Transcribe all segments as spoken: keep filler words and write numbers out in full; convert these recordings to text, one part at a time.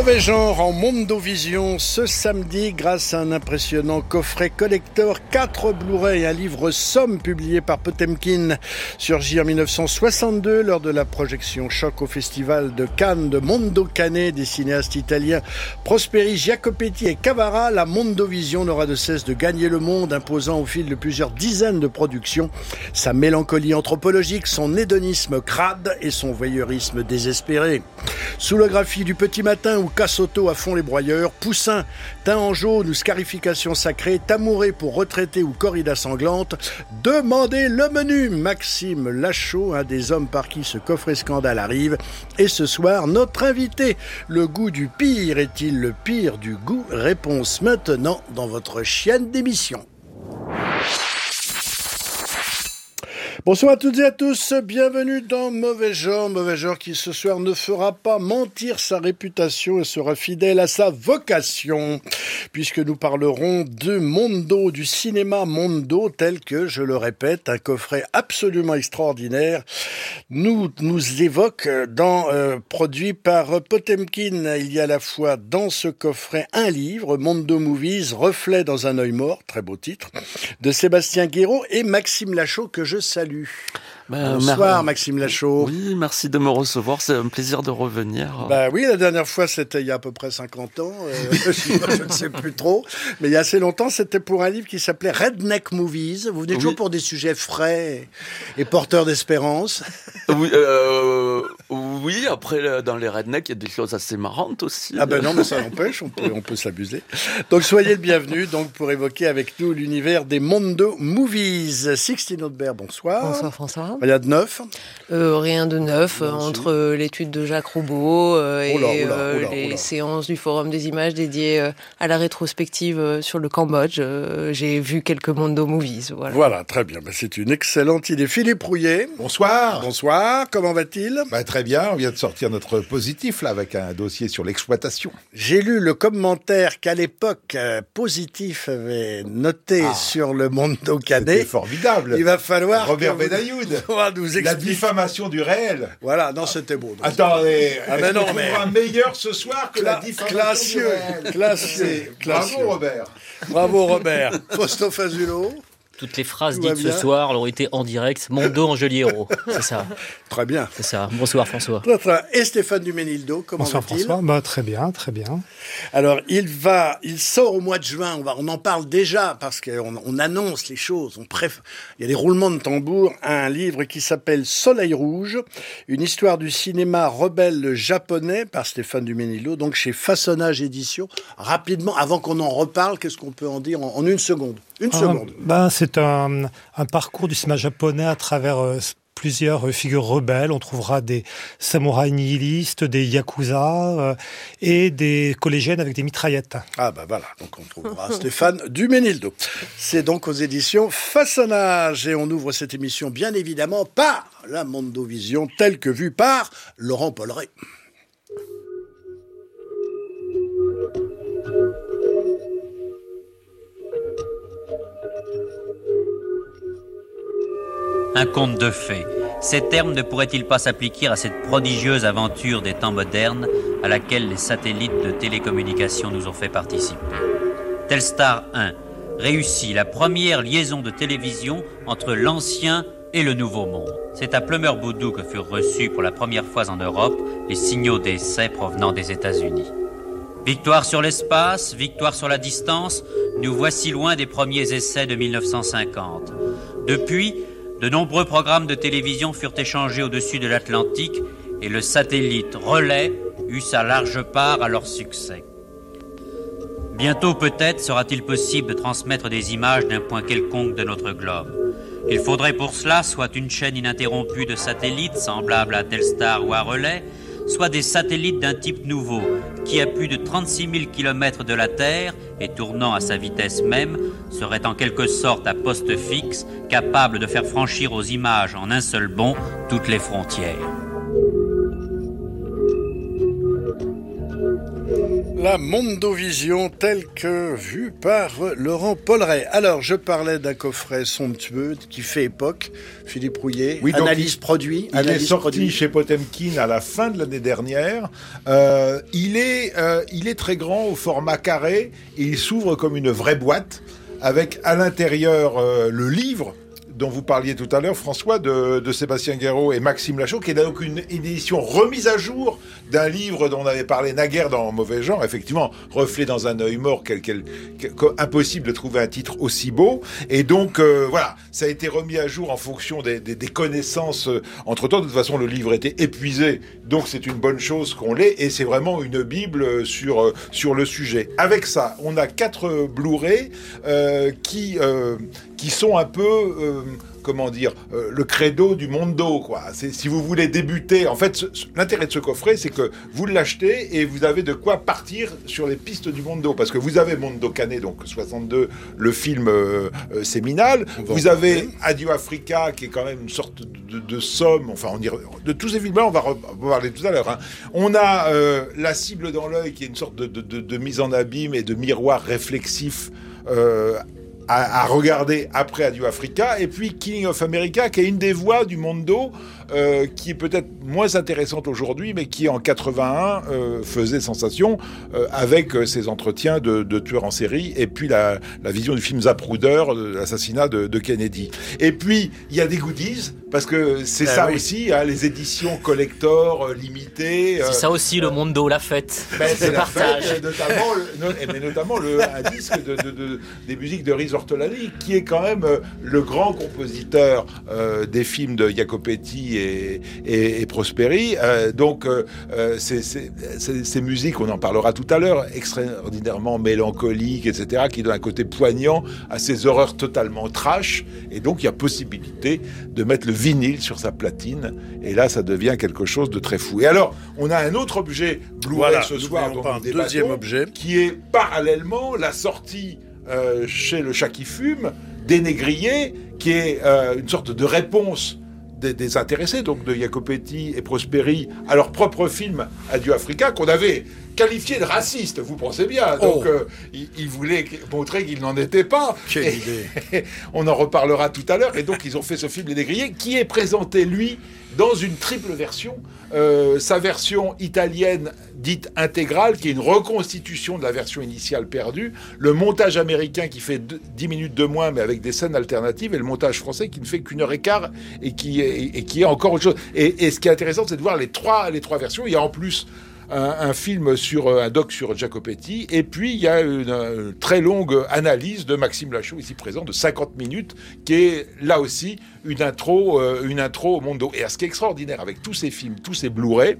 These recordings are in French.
Mauvais genre en Mondovision ce samedi grâce à un impressionnant coffret collector, quatre Blu-ray et un livre somme publié par Potemkin, surgi en dix-neuf cent soixante-deux lors de la projection choc au festival de Cannes de Mondocane des cinéastes italiens Prosperi, Jacopetti et Cavara. La Mondovision n'aura de cesse de gagner le monde, imposant au fil de plusieurs dizaines de productions sa mélancolie anthropologique, son hédonisme crade et son voyeurisme désespéré. Sous le graphie du Petit Matin ou Cassotto à fond les broyeurs, Poussin, Teint en jaune ou Scarification sacrée, Tamouré pour retraité ou Corrida sanglante, demandez le menu. Maxime Lachaud, un des hommes par qui ce coffret scandale arrive, et ce soir notre invité. Le goût du pire est-il le pire du goût? Réponse maintenant dans votre chienne d'émission. Bonsoir à toutes et à tous, bienvenue dans Mauvais genre, Mauvais genre qui ce soir ne fera pas mentir sa réputation et sera fidèle à sa vocation, puisque nous parlerons de Mondo, du cinéma Mondo, tel que, je le répète, un coffret absolument extraordinaire nous, nous évoque, dans, euh, produit par Potemkin. Il y a à la fois dans ce coffret un livre, Mondo Movies, Reflet dans un œil mort, très beau titre, de Sébastien Guéraud et Maxime Lachaud, que je salue. Ben, Bonsoir mer- Maxime Lachaud. Oui, merci de me recevoir, c'est un plaisir de revenir. Bah oui, la dernière fois c'était il y a à peu près cinquante ans, euh, je, je ne sais plus trop, mais il y a assez longtemps c'était pour un livre qui s'appelait Redneck Movies. Vous venez oui. toujours pour des sujets frais et, et porteurs d'espérance. Oui, euh, oui, après dans les Redneck il y a des choses assez marrantes aussi. Ah ben non, mais ça n'empêche, on peut, on peut s'abuser. Donc soyez le bienvenu donc, pour évoquer avec nous l'univers des Mondo Movies. Sixtine Audebert, bonsoir. Bonsoir François. Il y a de neuf euh, Rien de neuf, euh, entre euh, l'étude de Jacques Roubaud euh, et oula, oula, euh, oula, les oula. séances du Forum des images dédiées euh, à la rétrospective euh, sur le Cambodge. Euh, j'ai vu quelques Mondo Movies. Voilà, voilà très bien. Bah, c'est une excellente idée. Philippe Rouillet. Bonsoir. Bonsoir, comment va-t-il? Bah, très bien, on vient de sortir notre positif là avec un dossier sur l'exploitation. J'ai lu le commentaire qu'à l'époque euh, Positif avait noté ah, sur le Mondo Canet. C'était formidable. Il va falloir Robert Benayoud. Nous la diffamation du réel. Voilà, non, c'était beau. Donc. Attendez, ah ben non, mais un meilleur ce soir que Cla- la diffamation classieux, du réel. Classieux, classieux. Bravo Robert. Bravo Robert. Fausto Fazulo. Toutes les phrases dites ce soir ont été en direct. Mondo Angeliero, c'est ça. Très bien. C'est ça. Bonsoir François. Très, très. Et Stéphane Duménildo, comment Bonsoir va-t-il? François, bah, très bien, très bien. Alors, il va, il sort au mois de juin, on, va, on en parle déjà, parce qu'on on annonce les choses, on préf... il y a des roulements de tambour, un livre qui s'appelle Soleil Rouge, une histoire du cinéma rebelle japonais, par Stéphane Duménildo, donc chez Façonnage Édition. Rapidement, avant qu'on en reparle, qu'est-ce qu'on peut en dire en, en une seconde? Une ah, seconde. Ben, c'est un, un parcours du cinéma japonais à travers euh, plusieurs figures rebelles. On trouvera des samouraïs nihilistes, des yakuza euh, et des collégiennes avec des mitraillettes. Ah bah voilà, donc on trouvera Stéphane Duménildo. C'est donc aux éditions Façonnage et on ouvre cette émission bien évidemment par la Mondovision telle que vue par Laurent Polleret. Un conte de fées. Ces termes ne pourraient-ils pas s'appliquer à cette prodigieuse aventure des temps modernes à laquelle les satellites de télécommunications nous ont fait participer? Telstar un réussit la première liaison de télévision entre l'ancien et le nouveau monde. C'est à Plumeur-Boudou que furent reçus pour la première fois en Europe les signaux d'essai provenant des États-Unis. Victoire sur l'espace, victoire sur la distance, nous voici loin des premiers essais de mille neuf cent cinquante. Depuis, de nombreux programmes de télévision furent échangés au-dessus de l'Atlantique et le satellite Relais eut sa large part à leur succès. Bientôt peut-être sera-t-il possible de transmettre des images d'un point quelconque de notre globe. Il faudrait pour cela soit une chaîne ininterrompue de satellites semblables à Telstar ou à Relais, soit des satellites d'un type nouveau, qui à plus de trente-six mille kilomètres de la Terre, et tournant à sa vitesse même, serait en quelque sorte à poste fixe, capable de faire franchir aux images en un seul bond toutes les frontières. La Mondovision telle que vue par Laurent Polleret. Alors, je parlais d'un coffret somptueux qui fait époque. Philippe Rouillet, oui, analyse produit. Il analyse est sorti produit. chez Potemkin à la fin de l'année dernière. Euh, il est, euh, il est très grand au format carré et il s'ouvre comme une vraie boîte avec à l'intérieur euh, le livre dont vous parliez tout à l'heure, François, de, de Sébastien Guéraud et Maxime Lachaud, qui est donc une édition remise à jour d'un livre dont on avait parlé naguère dans Mauvais Genre, effectivement, reflet dans un œil mort, quel, quel, quel, impossible de trouver un titre aussi beau. Et donc, euh, voilà, ça a été remis à jour en fonction des, des, des connaissances. Entre-temps, de toute façon, le livre était épuisé, donc c'est une bonne chose qu'on l'ait, et c'est vraiment une bible sur, sur le sujet. Avec ça, on a quatre Blu-ray euh, qui... Euh, qui sont un peu, euh, comment dire, euh, le credo du Mondo, quoi. C'est, si vous voulez débuter, en fait, ce, ce, l'intérêt de ce coffret, c'est que vous l'achetez et vous avez de quoi partir sur les pistes du Mondo, parce que vous avez Mondo Canet, donc soixante-deux, le film euh, euh, séminal, vous avez Adieu Africa, qui est quand même une sorte de, de, de somme, enfin, on dirait, de tous ces films-là, on va reparler tout à l'heure, hein. On a euh, La cible dans l'œil, qui est une sorte de, de, de, de mise en abîme et de miroir réflexif, euh, À, à regarder après Adieu Africa, et puis King of America, qui est une des voix du Mondo, euh, qui est peut-être moins intéressante aujourd'hui, mais qui en quatre-vingt-un euh, faisait sensation euh, avec euh, ses entretiens de, de tueurs en série, et puis la, la vision du film Zapruder, l'assassinat de, de Kennedy. Et puis il y a des goodies, parce que c'est euh, ça oui. aussi, hein, les éditions collector euh, limitées. C'est euh, ça aussi le Mondo, la fête. Ben, c'est le partage. Fête, notamment, le, mais notamment le, un disque de, de, de, des musiques de Riz Ortolani, qui est quand même euh, le grand compositeur euh, des films de Jacopetti et, et, et Prosperi. Euh, donc, euh, c'est, c'est, c'est, ces musiques, on en parlera tout à l'heure, extraordinairement mélancoliques, et cetera, qui donnent un côté poignant à ces horreurs totalement trash. Et donc, il y a possibilité de mettre le vinyle sur sa platine. Et là, ça devient quelque chose de très fou. Et alors, on a un autre objet Blu-ray voilà, ce soir, dont un deuxième objet, qui est parallèlement la sortie Euh, chez Le Chat qui fume, des Négriers, qui est euh, une sorte de réponse des, des intéressés, donc de Jacopetti et Prosperi, à leur propre film Adieu Africa, qu'on avait qualifié de raciste, vous pensez bien. Donc, oh. euh, ils, ils voulaient montrer qu'ils n'en étaient pas. Quelle et, idée. On en reparlera tout à l'heure. Et donc, ils ont fait ce film Les Négriers, qui est présenté, lui, dans une triple version. Euh, sa version italienne dite intégrale, qui est une reconstitution de la version initiale perdue, le montage américain qui fait dix minutes de moins mais avec des scènes alternatives, et le montage français qui ne fait qu'une heure et quart et qui est, et qui est encore autre chose. Et, et ce qui est intéressant, c'est de voir les trois, les trois versions. Il y a en plus un, un film sur un doc sur Jacopetti, et puis il y a une, une très longue analyse de Maxime Lachaud, ici présent, de cinquante minutes, qui est là aussi une intro, euh, une intro au Mondo. Et ce qui est extraordinaire avec tous ces films, tous ces Blu-ray,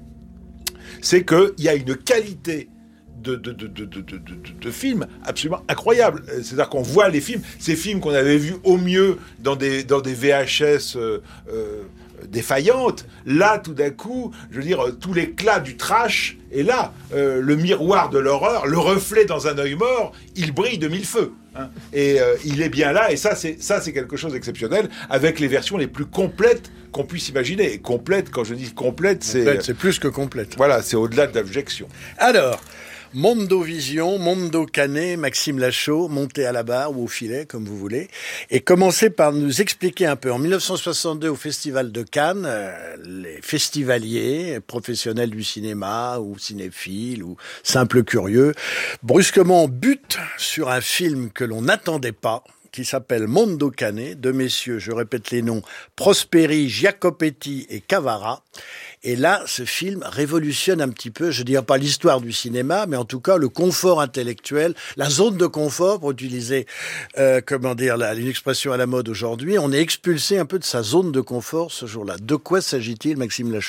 c'est qu'il y a une qualité de, de, de, de, de, de, de films absolument incroyable. C'est-à-dire qu'on voit les films, ces films qu'on avait vus au mieux dans des, dans des V H S euh, euh, défaillantes, là, tout d'un coup, je veux dire, tout l'éclat du trash est là. Euh, le miroir de l'horreur, le reflet dans un œil mort, il brille de mille feux. Hein. Et euh, il est bien là, et ça c'est, ça, c'est quelque chose d'exceptionnel, avec les versions les plus complètes qu'on puisse imaginer. Et complète, quand je dis complète, c'est... Complète, c'est plus que complète. Voilà, c'est au-delà de l'abjection. Alors... Mondovision, Mondo Canet, Maxime Lachaud, monté à la barre ou au filet, comme vous voulez, et commencez par nous expliquer un peu. En dix-neuf cent soixante-deux, au Festival de Cannes, euh, les festivaliers, professionnels du cinéma, ou cinéphiles, ou simples curieux, brusquement butent sur un film que l'on n'attendait pas, qui s'appelle Mondo Canet, de messieurs, je répète les noms, Prosperi, Jacopetti et Cavara. Et là, ce film révolutionne un petit peu, je dirais pas l'histoire du cinéma, mais en tout cas le confort intellectuel, la zone de confort, pour utiliser, euh, comment dire, la, une expression à la mode aujourd'hui. On est expulsé un peu de sa zone de confort ce jour-là. De quoi s'agit-il, Maxime Lachaud ?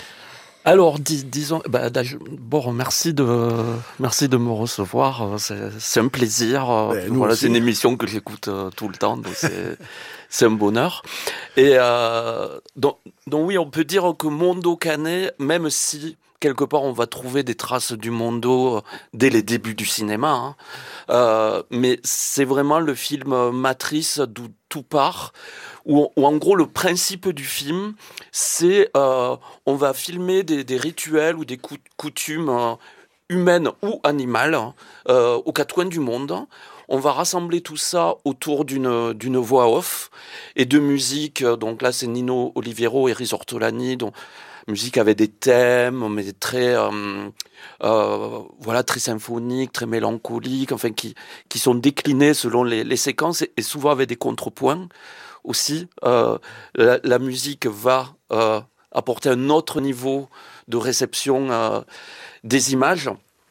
Alors, dis, disons, bah, bon, merci de, merci de me recevoir. C'est, c'est un plaisir. Ben, voilà, c'est une émission que j'écoute euh, tout le temps, donc c'est, c'est un bonheur. Et euh, donc, donc oui, on peut dire que Mondo Canet, même si quelque part on va trouver des traces du Mondo dès les débuts du cinéma, hein, euh, mais c'est vraiment le film matrice d'où tout part. Où, où en gros le principe du film, c'est euh, on va filmer des, des rituels ou des coutumes euh, humaine ou animale, euh, aux quatre coins du monde. On va rassembler tout ça autour d'une, d'une voix off et de musique. Donc là, c'est Nino Oliviero et Riz Ortolani, dont musique avec des thèmes, mais très, euh, euh, voilà, très symphoniques, très mélancoliques, enfin, qui, qui sont déclinés selon les, les séquences et, et souvent avec des contrepoints aussi. Euh, la, la musique va euh, apporter un autre niveau de réception euh, des images.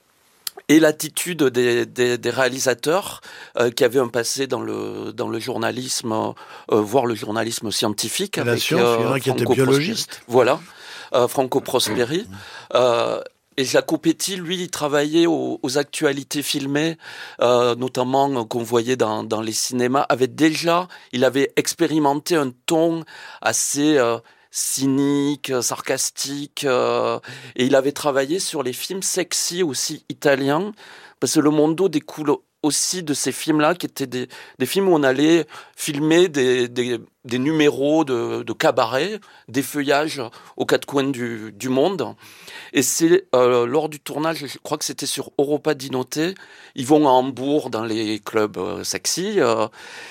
Et l'attitude des, des, des réalisateurs euh, qui avaient un passé dans le, dans le journalisme, euh, voire le journalisme scientifique. La avec, science, euh, qui était biologiste. Voilà, euh, Franco Prosperi. Euh, et Jacopetti, lui, il travaillait aux, aux actualités filmées, euh, notamment euh, qu'on voyait dans, dans les cinémas. Avait déjà, il avait expérimenté un ton assez... Euh, cynique, sarcastique, euh, et il avait travaillé sur les films sexy aussi italiens, parce que le Mondo découle aussi de ces films-là, qui étaient des, des films où on allait filmer des, des, des numéros de, de cabaret, des feuillages aux quatre coins du, du monde. Et c'est euh, lors du tournage, je crois que c'était sur Europa di Notte, ils vont à Hambourg dans les clubs euh, sexy, euh,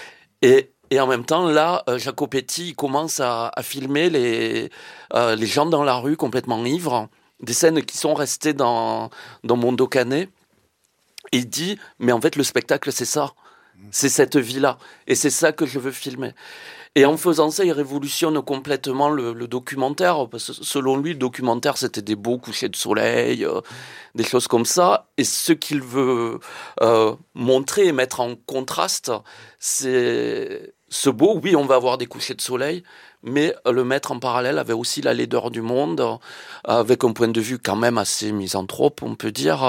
et Et en même temps, là, euh, Jacopetti commence à, à filmer les, euh, les gens dans la rue complètement ivres, des scènes qui sont restées dans, dans Mondo Cane. Et il dit, mais en fait, le spectacle, c'est ça. C'est cette vie-là. Et c'est ça que je veux filmer. Et en faisant ça, il révolutionne complètement le, le documentaire. Parce que selon lui, le documentaire, c'était des beaux couchers de soleil, euh, des choses comme ça. Et ce qu'il veut euh, montrer et mettre en contraste, c'est ce beau, oui, on va avoir des couchers de soleil, mais le mettre en parallèle avait aussi la laideur du monde, avec un point de vue quand même assez misanthrope, on peut dire.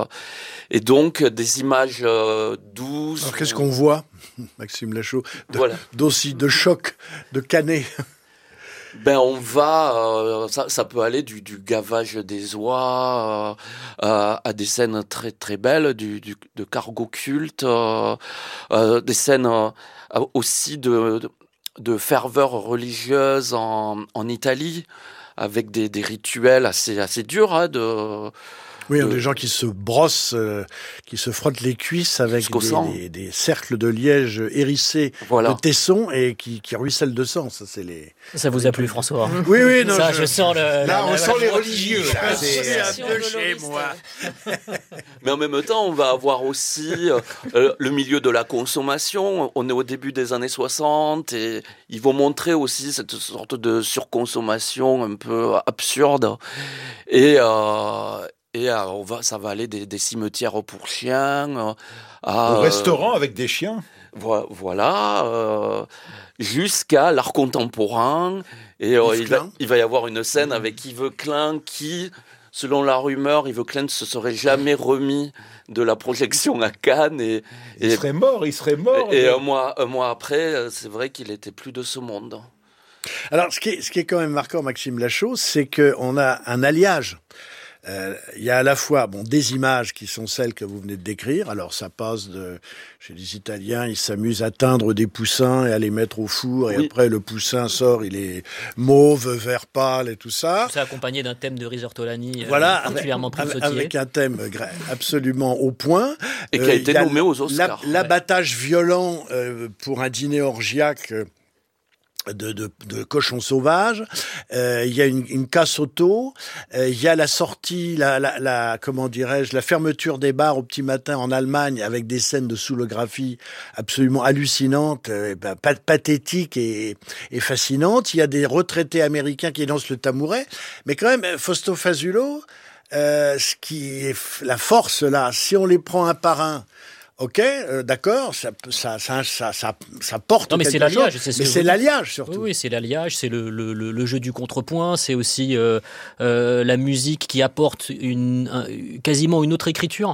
Et donc, des images douces. Alors, qu'est-ce qu'on voit, Maxime Lachaud, de, voilà. d'aussi de choc, de canet? Ben on va, euh, ça, ça peut aller du, du gavage des oies euh, à des scènes très très belles, du, du de cargo culte, euh, euh, des scènes euh, aussi de, de de ferveur religieuse en, en Italie, avec des, des rituels assez assez durs hein, de Oui, de... des gens qui se brossent, euh, qui se frottent les cuisses avec des, des, des cercles de liège hérissés voilà. de tessons et qui, qui ruissellent de sang. Ça, c'est les. Ça vous a plu, François? Oui, oui, non. Ça, je, je sens le. Là, la, on la, sent la, les la, religieux. Là, c'est un peu chez moi. Mais en même temps, on va avoir aussi euh, le milieu de la consommation. On est au début des années soixante et ils vont montrer aussi cette sorte de surconsommation un peu absurde et. Euh, Et euh, on va, ça va aller des, des cimetières pour chiens. Euh, à, Au restaurant avec des chiens. Vo- voilà. Euh, jusqu'à l'art contemporain. Et euh, il, va, il va y avoir une scène avec Yves Klein qui, selon la rumeur, Yves Klein ne se serait jamais remis de la projection à Cannes. Et, il et, serait mort, il serait mort. Et, et un, mois, un mois après, c'est vrai qu'il était plus de ce monde. Alors, ce qui est, ce qui est quand même marquant, Maxime Lachaud, c'est qu'on a un alliage. Il euh, y a à la fois bon, des images qui sont celles que vous venez de décrire. Alors ça passe de chez les Italiens, ils s'amusent à teindre des poussins et à les mettre au four. Et oui. Après, le poussin sort, il est mauve, vert pâle et tout ça. C'est accompagné d'un thème de Riz Ortolani voilà, euh, particulièrement avec, avec un thème absolument au point. Et euh, qui a été nommé aux Oscars. La, l'abattage ouais. violent euh, pour un dîner orgiaque... Euh, De, de, de cochons sauvages, euh, il y a une, une casse auto, euh, il y a la sortie, la, la, la comment dirais-je, la fermeture des bars au petit matin en Allemagne avec des scènes de soolographie absolument hallucinantes, euh, bah, pathétiques et, et fascinantes. Il y a des retraités américains qui lancent le tabouret, mais quand même, Fausto Fazulo, euh, ce qui est la force là, si on les prend un par un. Ok, euh, d'accord, ça, ça, ça, ça, ça, ça porte non, mais quelque c'est l'alliage, chose, c'est ce mais que c'est l'alliage surtout. Oui, oui, c'est l'alliage, c'est le, le, le, le jeu du contrepoint, c'est aussi euh, euh, la musique qui apporte une, un, quasiment une autre écriture.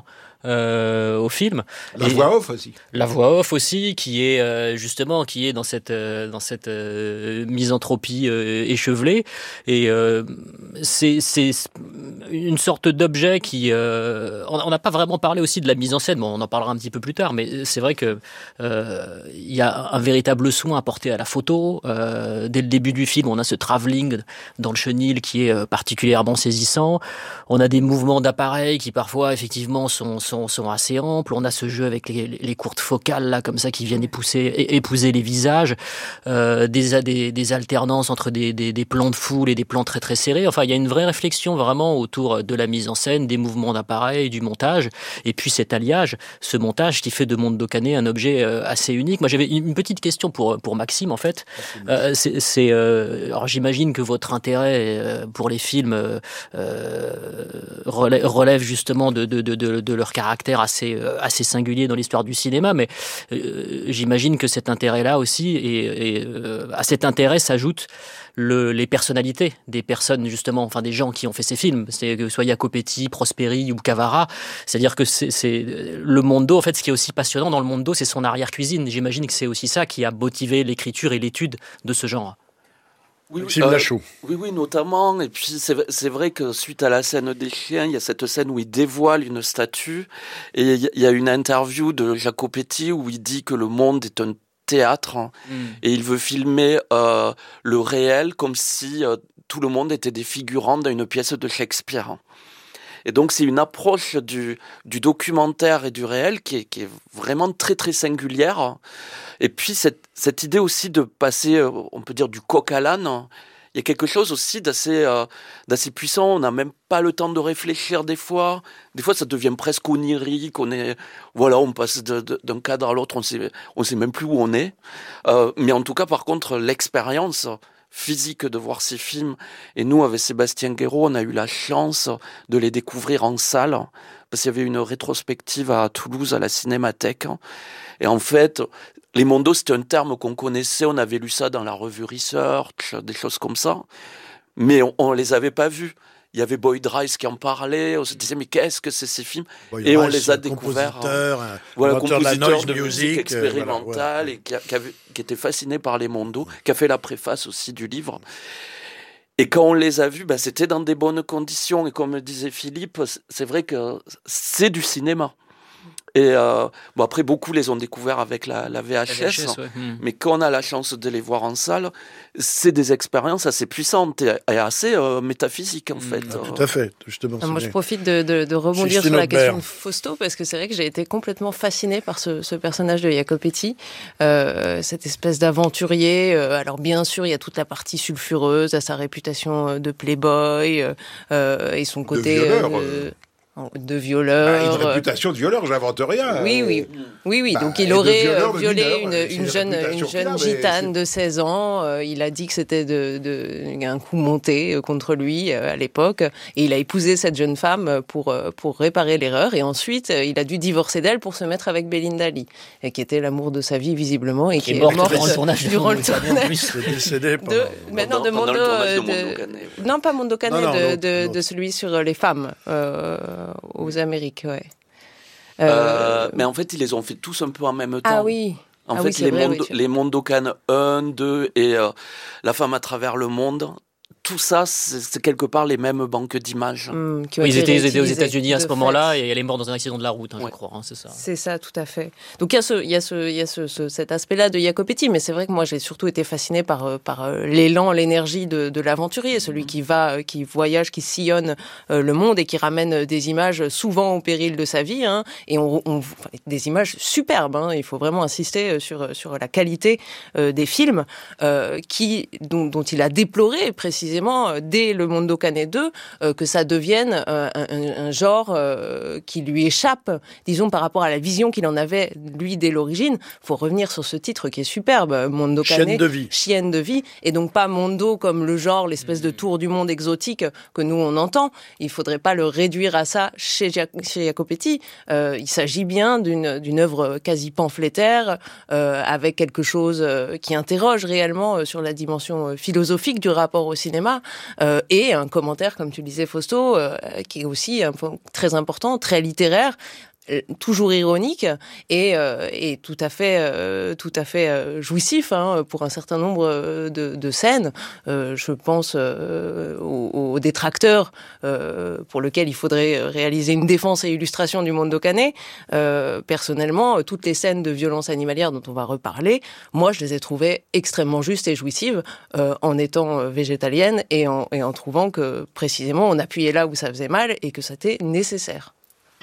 euh, au film. La et voix off aussi. La voix off aussi, qui est euh, justement qui est dans cette euh, dans cette euh, misanthropie euh, échevelée. Et euh, c'est c'est une sorte d'objet qui euh, on n'a pas vraiment parlé aussi de la mise en scène. Bon, on en parlera un petit peu plus tard, mais c'est vrai que euh, il y a un véritable soin apporté à la photo. Euh, dès le début du film, on a ce travelling dans le chenil qui est particulièrement saisissant. On a des mouvements d'appareil qui parfois effectivement sont sont sont assez amples. On a ce jeu avec les, les courtes focales là comme ça qui viennent épouser épouser les visages, euh, des, des des alternances entre des, des des plans de foule et des plans très très serrés. Enfin, il y a une vraie réflexion vraiment autour de la mise en scène, des mouvements d'appareil, du montage, et puis cet alliage, ce montage qui fait de Mondo Cane un objet assez unique. Moi, j'avais une petite question pour pour Maxime en fait. Euh, c'est, c'est euh, alors j'imagine que votre intérêt euh, pour les films euh, relève, relève justement de de de de, de leur caractère assez euh, assez singulier dans l'histoire du cinéma, mais euh, j'imagine que cet intérêt-là aussi et, et euh, à cet intérêt s'ajoute le, les personnalités des personnes justement, enfin des gens qui ont fait ces films, c'est que ce soit Jacopetti, Prosperi ou Cavara, c'est-à-dire que c'est, c'est le Mondo. En fait, ce qui est aussi passionnant dans le Mondo, c'est son arrière-cuisine. J'imagine que c'est aussi ça qui a motivé l'écriture et l'étude de ce genre. Oui, oui, euh, oui, oui, notamment. Et puis c'est, c'est vrai que suite à la scène des chiens, il y a cette scène où il dévoile une statue, et il y a une interview de Jacopetti où il dit que le monde est un théâtre, hein, mm. et il veut filmer euh, le réel comme si euh, tout le monde était des figurants dans une pièce de Shakespeare. Et donc c'est une approche du, du documentaire et du réel qui est, qui est vraiment très très singulière. Et puis cette, cette idée aussi de passer, on peut dire, du coq à l'âne, il y a quelque chose aussi d'assez, euh, d'assez puissant. On n'a même pas le temps de réfléchir des fois. Des fois ça devient presque onirique. On est, voilà, on passe de, de, d'un cadre à l'autre, on sait, on sait même plus où on est. Euh, mais en tout cas, par contre, l'expérience physique de voir ces films. Et nous, avec Sébastien Guéraud, on a eu la chance de les découvrir en salle, parce qu'il y avait une rétrospective à Toulouse, à la Cinémathèque. Et en fait, les mondos, c'était un terme qu'on connaissait, on avait lu ça dans la revue Research, des choses comme ça, mais on ne les avait pas vus. Il y avait Boyd Rice qui en parlait, on se disait mais qu'est-ce que c'est ces films? Boyd et Rice, on les a découverts. Compositeur, hein. Voilà, compositeur de, la noise de musique, musique expérimentale, euh, voilà, ouais. et qui, a, qui, avait, qui était fasciné par les mondos, qui a fait la préface aussi du livre. Et quand on les a vus, bah, c'était dans des bonnes conditions. Et comme disait Philippe, c'est vrai que c'est du cinéma. Et euh, bon, après, beaucoup les ont découverts avec la, la V H S, la V H S ouais. mmh. mais quand on a la chance de les voir en salle, c'est des expériences assez puissantes et, et assez euh, métaphysiques, en mmh. fait. Ah, tout à fait, justement. Ah, moi, je profite de, de, de rebondir Justine sur la Aubert. question de Fausto, parce que c'est vrai que j'ai été complètement fascinée par ce, ce personnage de Jacopetti, euh, cette espèce d'aventurier. Euh, alors, bien sûr, il y a toute la partie sulfureuse, à sa réputation de playboy euh, et son côté... De violeur, euh, de violeur. Bah, une réputation de violeur, j'invente rien. Oui, oui, oui, oui. Bah, donc il aurait violeur, violé mineur, une, une, une jeune, une jeune gitane de seize ans. Euh, il a dit que c'était de, de, un coup monté contre lui euh, à l'époque, et il a épousé cette jeune femme pour pour réparer l'erreur. Et ensuite, il a dû divorcer d'elle pour se mettre avec Belinda Lee, qui était l'amour de sa vie visiblement et qui, qui est morte durant le tournage. Durant le tournage. Décédé pendant. Maintenant de Mondo. Non, pas Mondo Cane, de, de, de celui sur les femmes. Euh, aux Amériques, ouais. Euh... Euh, mais en fait, ils les ont fait tous un peu en même temps. Ah oui. En ah fait, oui, les, vrai, Mondo, oui, les Mondo Cane un, deux et euh, La femme à travers le monde, tout ça, c'est, c'est quelque part les mêmes banques d'images. Mmh, oui, ils étaient aidés aux États-Unis à ce moment-là, et elle est morte dans un accident de la route, hein, ouais. je crois. Hein, c'est ça. C'est ça, tout à fait. Donc il y a, ce, il y a, ce, il y a ce, ce, cet aspect-là de Jacopetti, mais c'est vrai que moi j'ai surtout été fascinée par, par l'élan, l'énergie de, de l'aventurier, celui mmh. qui va, qui voyage, qui sillonne le monde et qui ramène des images souvent au péril de sa vie, hein, et on, on, des images superbes. Hein, il faut vraiment insister sur, sur la qualité euh, des films euh, qui, dont, dont il a déploré précisément dès le Mondo Cane deux, euh, que ça devienne euh, un, un genre euh, qui lui échappe, disons, par rapport à la vision qu'il en avait, lui, dès l'origine. Il faut revenir sur ce titre qui est superbe, Mondo Cane. Chienne de vie. Chienne de vie, et donc pas Mondo comme le genre, l'espèce de tour du monde exotique que nous, on entend. Il faudrait pas le réduire à ça chez, chez Jacopetti. Euh, il s'agit bien d'une, d'une œuvre quasi pamphlétaire, euh, avec quelque chose qui interroge réellement sur la dimension philosophique du rapport au cinéma. Euh, et un commentaire, comme tu le disais, Fausto, euh, qui est aussi un point très important, très littéraire, toujours ironique et, euh, et tout à fait, euh, tout à fait euh, jouissif hein, pour un certain nombre de, de scènes. Euh, je pense euh, aux, aux détracteurs euh, pour lesquels il faudrait réaliser une défense et illustration du Mondo Cane. Euh, personnellement, toutes les scènes de violence animalière dont on va reparler, moi, je les ai trouvées extrêmement justes et jouissives euh, en étant végétalienne et en, et en trouvant que précisément on appuyait là où ça faisait mal et que c'était nécessaire.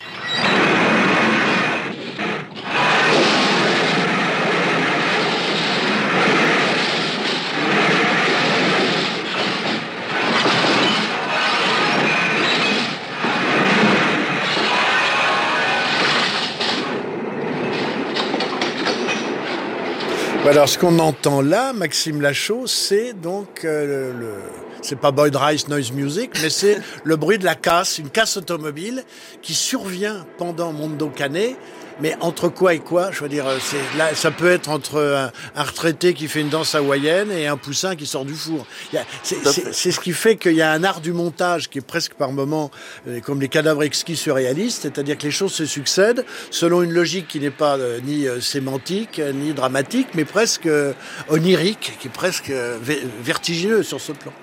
Alors, ce qu'on entend là, Maxime Lachaud, c'est donc euh, le... C'est pas Boyd Rice Noise Music, mais c'est le bruit de la casse, une casse automobile qui survient pendant Mondo Cane. Mais entre quoi et quoi? Je veux dire, c'est là, ça peut être entre un, un retraité qui fait une danse hawaïenne et un poussin qui sort du four. Il y a, c'est, c'est, c'est ce qui fait qu'il y a un art du montage qui est presque par moments euh, comme les cadavres exquis surréalistes, c'est-à-dire que les choses se succèdent selon une logique qui n'est pas euh, ni euh, sémantique euh, ni dramatique, mais presque euh, onirique, qui est presque euh, vé- vertigineux sur ce plan.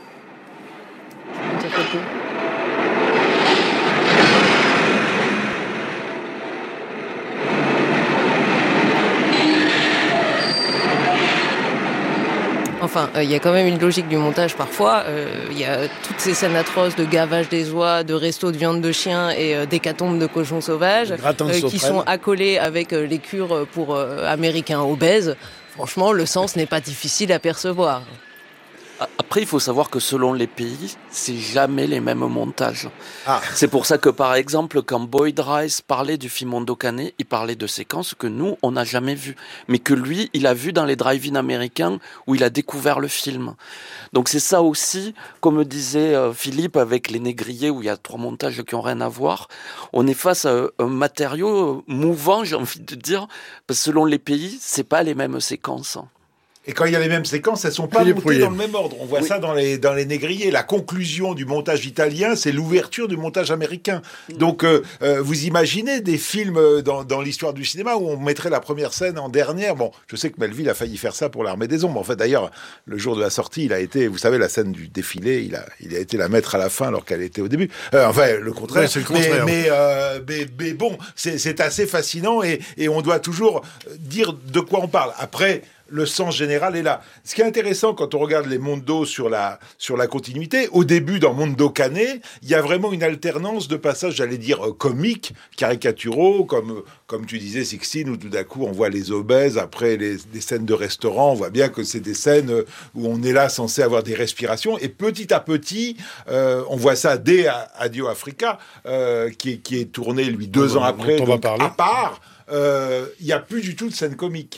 Enfin, il euh, y a quand même une logique du montage parfois. Il euh, y a toutes ces scènes atroces de gavage des oies, de resto de viande de chien et euh, d'hécatombe de cochons sauvages euh, qui sont accolés avec euh, les cures pour euh, américains obèses. Franchement, le sens n'est pas difficile à percevoir. Après, il faut savoir que selon les pays, c'est jamais les mêmes montages. Ah. C'est pour ça que, par exemple, quand Boyd Rice parlait du film Mondo Cane, il parlait de séquences que nous, on n'a jamais vues. Mais que lui, il a vu dans les drive-in américains où il a découvert le film. Donc c'est ça aussi, comme disait euh, Philippe avec Les Négriers, où il y a trois montages qui n'ont rien à voir. On est face à un matériau mouvant, j'ai envie de dire, parce que selon les pays, c'est pas les mêmes séquences. Et quand il y a les mêmes séquences, elles sont pas Philippe montées Rouillet. dans le même ordre. On voit oui. ça dans les dans les Négriers. La conclusion du montage italien, c'est l'ouverture du montage américain. Donc, euh, euh, vous imaginez des films dans dans l'histoire du cinéma où on mettrait la première scène en dernière. Bon, je sais que Melville a failli faire ça pour l'Armée des Ombres. En fait, d'ailleurs, le jour de la sortie, il a été, vous savez, la scène du défilé, il a il a été la mettre à la fin alors qu'elle était au début. Euh, enfin, le contraire. Ouais, c'est le contraire. Mais mais, euh, mais, mais bon, c'est c'est assez fascinant et et on doit toujours dire de quoi on parle. Après. Le sens général est là. Ce qui est intéressant quand on regarde les mondos sur la, sur la continuité, au début dans Mondo Cane, il y a vraiment une alternance de passages, j'allais dire, euh, comiques, caricaturaux, comme, comme tu disais, Sixtine, où tout d'un coup on voit les obèses, après les, des scènes de restaurant, on voit bien que c'est des scènes où on est là censé avoir des respirations, et petit à petit, euh, on voit ça dès Adio Africa, euh, qui, est, qui est tourné, lui, deux on ans va, après, on donc, va parler. à part, euh, il n'y a plus du tout de scène comique.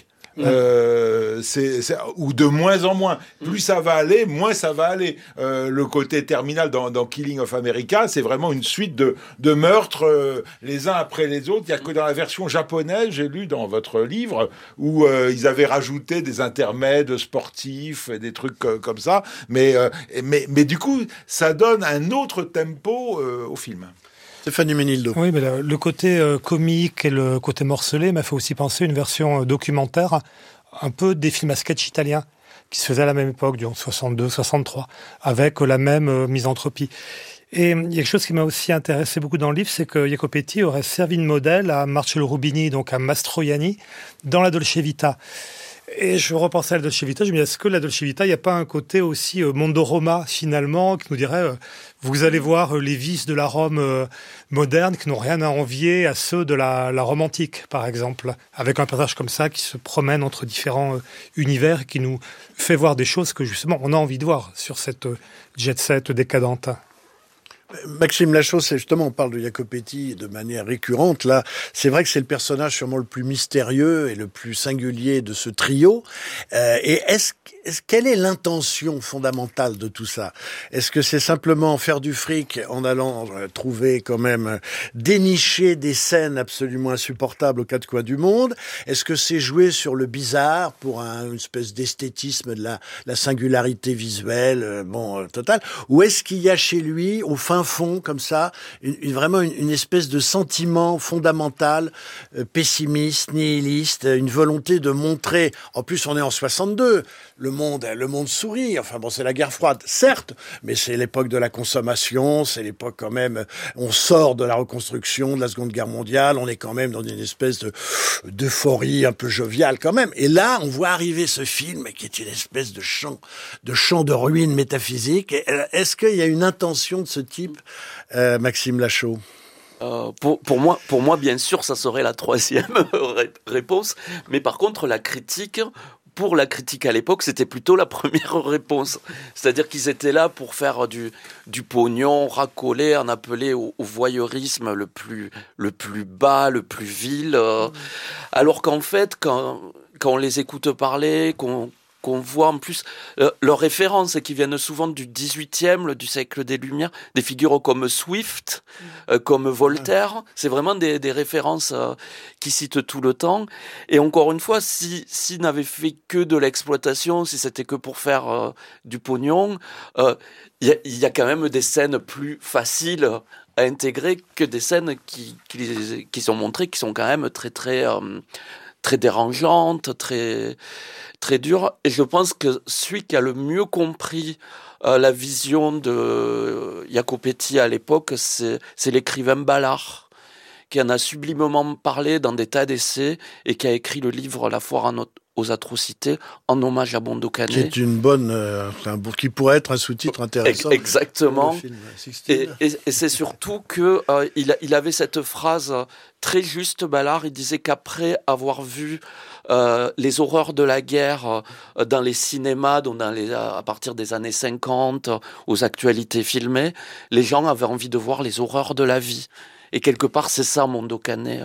Euh, c'est, c'est, ou de moins en moins. Plus ça va aller, moins ça va aller. Euh, le côté terminal dans, dans Killing of America, c'est vraiment une suite de, de meurtres euh, les uns après les autres. Il y a que dans la version japonaise, j'ai lu dans votre livre, où euh, ils avaient rajouté des intermèdes sportifs et des trucs euh, comme ça. Mais, euh, mais, mais du coup, ça donne un autre tempo euh, au film. Stéphanie Menildo. Oui, mais le, le côté euh, comique et le côté morcelé m'a fait aussi penser à une version euh, documentaire, un peu des films à sketch italiens, qui se faisaient à la même époque, du soixante-deux soixante-trois, avec euh, la même euh, misanthropie. Et il y a quelque chose qui m'a aussi intéressé beaucoup dans le livre, c'est que Jacopetti aurait servi de modèle à Marcello Rubini, donc à Mastroianni, dans la Dolce Vita. Et je repensais à la Dolce Vita, je me dis, est-ce que la Dolce Vita, il n'y a pas un côté aussi euh, Mondo Roma, finalement, qui nous dirait, euh, vous allez voir euh, les vices de la Rome euh, moderne qui n'ont rien à envier à ceux de la, la Rome antique, par exemple, avec un personnage comme ça qui se promène entre différents euh, univers et qui nous fait voir des choses que, justement, on a envie de voir sur cette euh, jet-set décadente. Maxime Lachaud, c'est justement, on parle de Jacopetti de manière récurrente. Là, c'est vrai que c'est le personnage sûrement le plus mystérieux et le plus singulier de ce trio. Euh, et est-ce, est-ce quelle est l'intention fondamentale de tout ça? Est-ce que c'est simplement faire du fric en allant euh, trouver quand même euh, dénicher des scènes absolument insupportables aux quatre coins du monde? Est-ce que c'est jouer sur le bizarre pour un, une espèce d'esthétisme de la, la singularité visuelle, euh, bon, euh, totale? Ou est-ce qu'il y a chez lui, au fin fin fond, comme ça, une, une, vraiment une, une espèce de sentiment fondamental, euh, pessimiste, nihiliste, une volonté de montrer, en plus on est en soixante-deux, le monde, le monde sourit, enfin bon, c'est la guerre froide, certes, mais c'est l'époque de la consommation, c'est l'époque quand même, on sort de la reconstruction de la Seconde Guerre mondiale, on est quand même dans une espèce de, d'euphorie un peu joviale quand même. Et là, on voit arriver ce film qui est une espèce de champ, de champ de ruines métaphysiques. Est-ce qu'il y a une intention de ce type, euh, Maxime Lachaud ? Euh, pour, pour moi, pour moi, bien sûr, ça serait la troisième réponse. Mais par contre, la critique, pour la critique à l'époque, c'était plutôt la première réponse. C'est-à-dire qu'ils étaient là pour faire du, du pognon, racoler, en appeler au, au voyeurisme le plus, le plus bas, le plus vil. Euh, mmh. Alors qu'en fait, quand, quand on les écoute parler, qu'on qu'on voit en plus euh, leurs références qui viennent souvent du dix-huitième, du siècle des Lumières, des figures comme Swift, euh, comme Voltaire, c'est vraiment des, des références euh, qui citent tout le temps. Et encore une fois, si s'ils n'avaient fait que de l'exploitation, si c'était que pour faire euh, du pognon, il euh, y, y a quand même des scènes plus faciles à intégrer que des scènes qui, qui, qui sont montrées, qui sont quand même très très euh, très dérangeantes, très très dures. Et je pense que celui qui a le mieux compris euh, la vision de Jacopetti à l'époque, c'est, c'est l'écrivain Ballard, qui en a sublimement parlé dans des tas d'essais et qui a écrit le livre La foire en aux atrocités en hommage à Mondokané. Qui est une bonne, euh, un, qui pourrait être un sous-titre intéressant. Exactement. Film, et, et, et c'est surtout que euh, il, il avait cette phrase très juste, Ballard. Il disait qu'après avoir vu euh, les horreurs de la guerre euh, dans les cinémas, donc dans les, à partir des années cinquante, aux actualités filmées, les gens avaient envie de voir les horreurs de la vie. Et quelque part, c'est ça, Mondokané.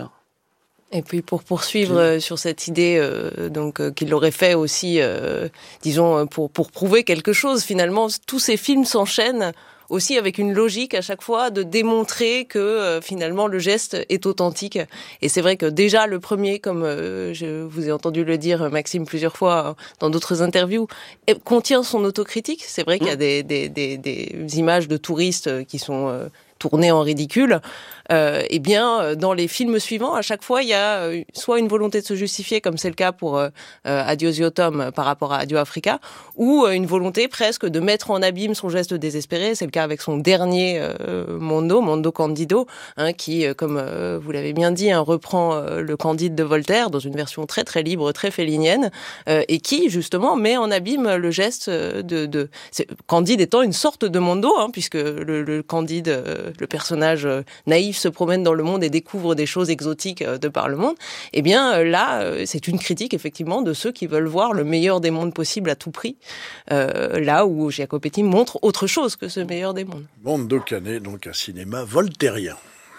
Et puis pour poursuivre euh, sur cette idée, euh, donc euh, qu'il l'aurait fait aussi, euh, disons pour pour prouver quelque chose. Finalement, tous ces films s'enchaînent aussi avec une logique à chaque fois de démontrer que euh, finalement le geste est authentique. Et c'est vrai que déjà le premier, comme euh, je vous ai entendu le dire Maxime plusieurs fois dans d'autres interviews, contient son autocritique. C'est vrai mmh. qu'il y a des des des, des images de touristes qui sont euh, tournées en ridicule. Euh, eh bien, dans les films suivants, à chaque fois, il y a euh, soit une volonté de se justifier, comme c'est le cas pour euh, Adios Iotom euh, par rapport à Adieu Africa, ou euh, une volonté presque de mettre en abîme son geste désespéré. C'est le cas avec son dernier euh, Mondo, Mondo Candido, hein, qui, euh, comme euh, vous l'avez bien dit, hein, reprend euh, le Candide de Voltaire dans une version très très libre, très félinienne, euh, et qui justement met en abîme le geste de, de... C'est, Candide étant une sorte de Mondo, hein, puisque le, le Candide, euh, le personnage euh, naïf, se promène dans le monde et découvre des choses exotiques de par le monde, eh bien là, c'est une critique effectivement de ceux qui veulent voir le meilleur des mondes possible à tout prix, euh, là où Jacopetti montre autre chose que ce meilleur des mondes. Mondokané, donc un cinéma voltairien.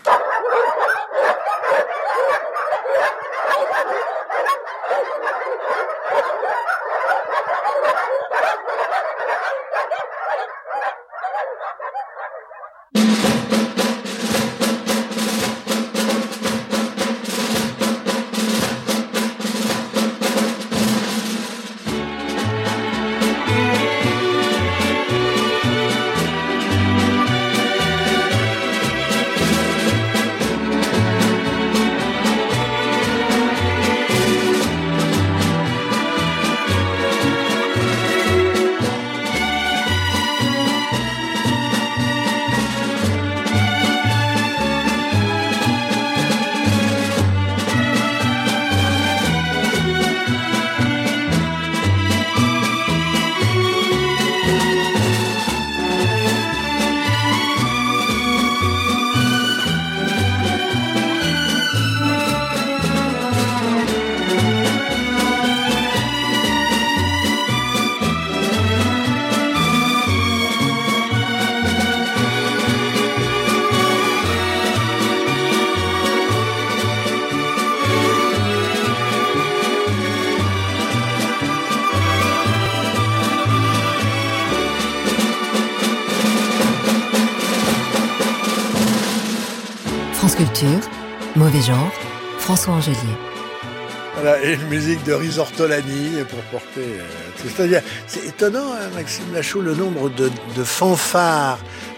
Culture, Mauvais Genre, François Angelier. Voilà, et une musique de Riz Ortolani pour porter euh, tout. C'est-à-dire, c'est étonnant, hein, Maxime Lachaud, le nombre de, de fanfares,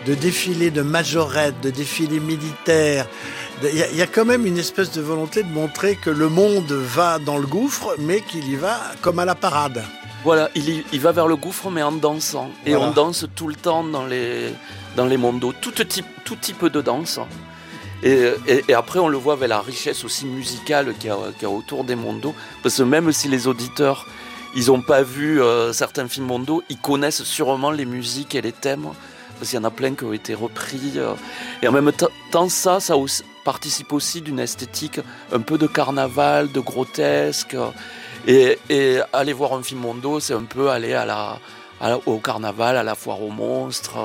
de défilés de majorettes, de défilés militaires. Il y, y a quand même une espèce de volonté de montrer que le monde va dans le gouffre, mais qu'il y va comme à la parade. Voilà, il, y, il va vers le gouffre, mais en dansant. Et voilà. On danse tout le temps dans les, dans les mondos, tout type, tout type de danse. Et, et, et après, on le voit avec la richesse aussi musicale qu'il y a, qu'il y a autour des mondos. Parce que même si les auditeurs, ils n'ont pas vu euh, certains films mondos, ils connaissent sûrement les musiques et les thèmes. Parce qu'il y en a plein qui ont été repris. Euh, et en même temps, ça, ça aussi, participe aussi d'une esthétique un peu de carnaval, de grotesque. Et, et aller voir un film mondo, c'est un peu aller à la, à la, au carnaval, à la foire aux monstres.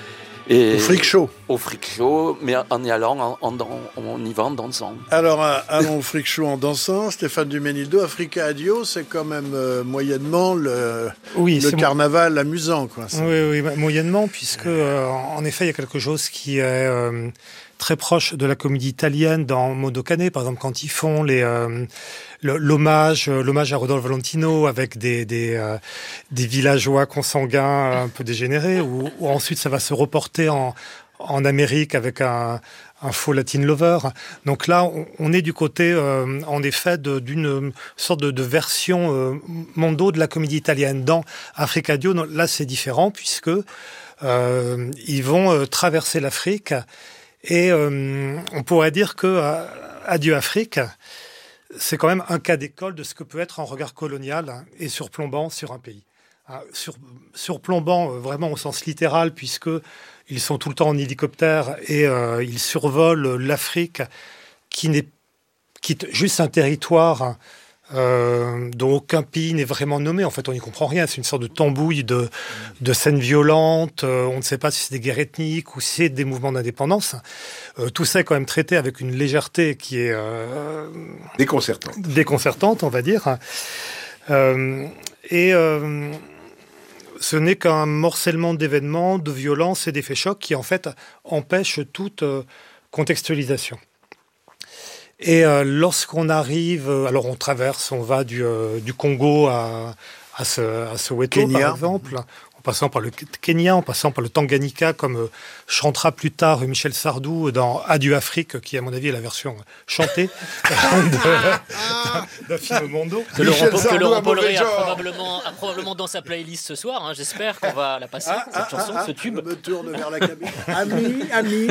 Et au freak show. Au freak show, mais en y allant, en, en, on y va en dansant. Alors, allons au freak show en dansant. Stéphane Duménildo, Africa Adio, c'est quand même euh, moyennement le, oui, le carnaval mo- amusant, quoi. Oui, oui, moyennement, puisque euh, en effet, il y a quelque chose qui est euh, très proche de la comédie italienne dans Mondo Cane, par exemple, quand ils font les... Euh, L'hommage, l'hommage à Rodolfo Valentino avec des des, euh, des villageois consanguins un peu dégénérés, ou, ou ensuite ça va se reporter en en Amérique avec un un faux Latin lover. Donc là, on, on est du côté, euh, en effet, de, d'une sorte de, de version euh, mondo de la comédie italienne. Dans Africa Dio, là c'est différent puisque euh, ils vont euh, traverser l'Afrique et euh, on pourrait dire que euh, Adieu Afrique, c'est quand même un cas d'école de ce que peut être un regard colonial hein, et surplombant sur un pays. Hein, sur, surplombant euh, vraiment au sens littéral, puisqu'ils sont tout le temps en hélicoptère et euh, ils survolent l'Afrique, qui n'est quitte juste un territoire euh, dont aucun pays n'est vraiment nommé. En fait, on n'y comprend rien. C'est une sorte de tambouille de, de scènes violentes. Euh, on ne sait pas si c'est des guerres ethniques ou si c'est des mouvements d'indépendance. Euh, tout ça est quand même traité avec une légèreté qui est... Euh, déconcertante. Déconcertante, on va dire. Euh, et euh, ce n'est qu'un morcellement d'événements, de violences et d'effets chocs qui, en fait, empêchent toute euh, contextualisation. Et euh, lorsqu'on arrive, alors on traverse, on va du, euh, du Congo à, à, ce, à Soweto, Kenya. Par exemple, en passant par le Kenya, en passant par le Tanganyika, comme euh, chantera plus tard Michel Sardou dans Adieu Afrique, qui à mon avis est la version chantée d'un film mondo. Que Laurent Polleret a probablement, a probablement dans sa playlist ce soir, hein, j'espère qu'on va la passer, ah, cette ah, chanson, ah, ce tube. Je me tourne vers la cabine. Ami, ami.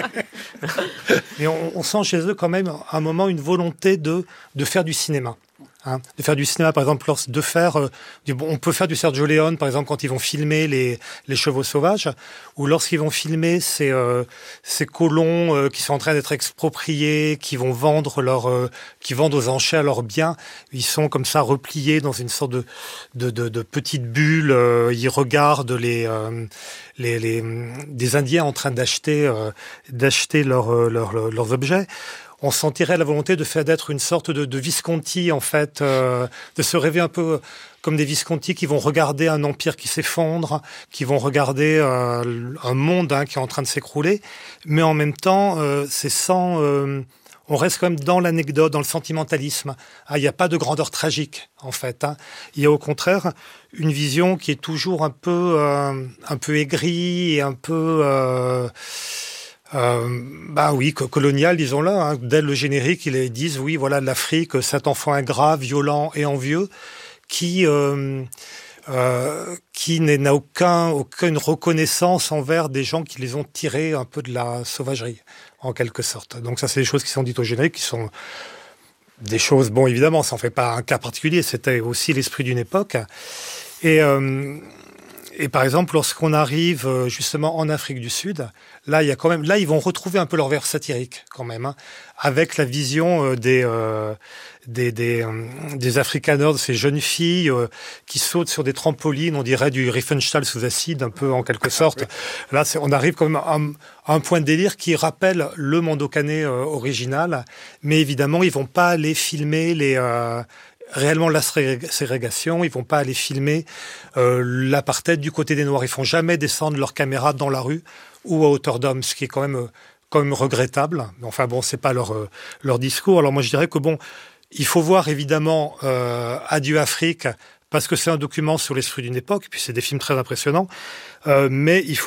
Mais on, on sent chez eux quand même un moment une volonté de, de faire du cinéma. Hein, de faire du cinéma, par exemple, de faire, euh, du, bon, on peut faire du Sergio Leone, par exemple, quand ils vont filmer les, les chevaux sauvages, ou lorsqu'ils vont filmer ces, euh, ces colons euh, qui sont en train d'être expropriés, qui vont vendre leur, euh, qui vendent aux enchères leurs biens, ils sont comme ça repliés dans une sorte de, de, de, de petite bulle. Euh, ils regardent les, euh, les, les, des Indiens en train d'acheter, euh, d'acheter leurs, leurs, leurs objets. On sentirait la volonté de faire d'être une sorte de, de Visconti, en fait, euh, de se rêver un peu comme des Visconti qui vont regarder un empire qui s'effondre, qui vont regarder euh, un monde hein, qui est en train de s'écrouler, mais en même temps, euh, c'est sans... Euh, on reste quand même dans l'anecdote, dans le sentimentalisme. Ah, il n'y a pas de grandeur tragique, en fait. Hein. Il y a au contraire une vision qui est toujours un peu, euh, un peu aigrie et un peu... Euh, Euh, bah oui, colonial, disons-le. Hein. Dès le générique, ils disent oui, voilà l'Afrique, cet enfant ingrat, violent et envieux, qui euh, euh, qui n'a aucun aucune reconnaissance envers des gens qui les ont tirés un peu de la sauvagerie, en quelque sorte. Donc ça, c'est des choses qui sont dites au générique, qui sont des choses. Bon, évidemment, ça en fait pas un cas particulier. C'était aussi l'esprit d'une époque. Et euh, Et par exemple, lorsqu'on arrive justement en Afrique du Sud, là, il y a quand même, là, ils vont retrouver un peu leur verve satirique quand même, hein, avec la vision euh, des, euh, des des euh, des Afrikaners, de ces jeunes filles euh, qui sautent sur des trampolines, on dirait du Riefenstahl sous acide, un peu en quelque sorte. Là, c'est, on arrive quand même à un, à un point de délire qui rappelle le Mondo Cane euh, original, mais évidemment, ils vont pas aller filmer les euh, réellement la ségrégation, ils vont pas aller filmer euh, l'apartheid du côté des Noirs. Ils font jamais descendre leur caméra dans la rue ou à hauteur d'homme, ce qui est quand même euh, quand même regrettable. Enfin bon, c'est pas leur euh, leur discours. Alors moi je dirais que bon, il faut voir évidemment euh, Adieu Afrique parce que c'est un document sur l'esprit d'une époque, puis c'est des films très impressionnants. Euh, mais il faut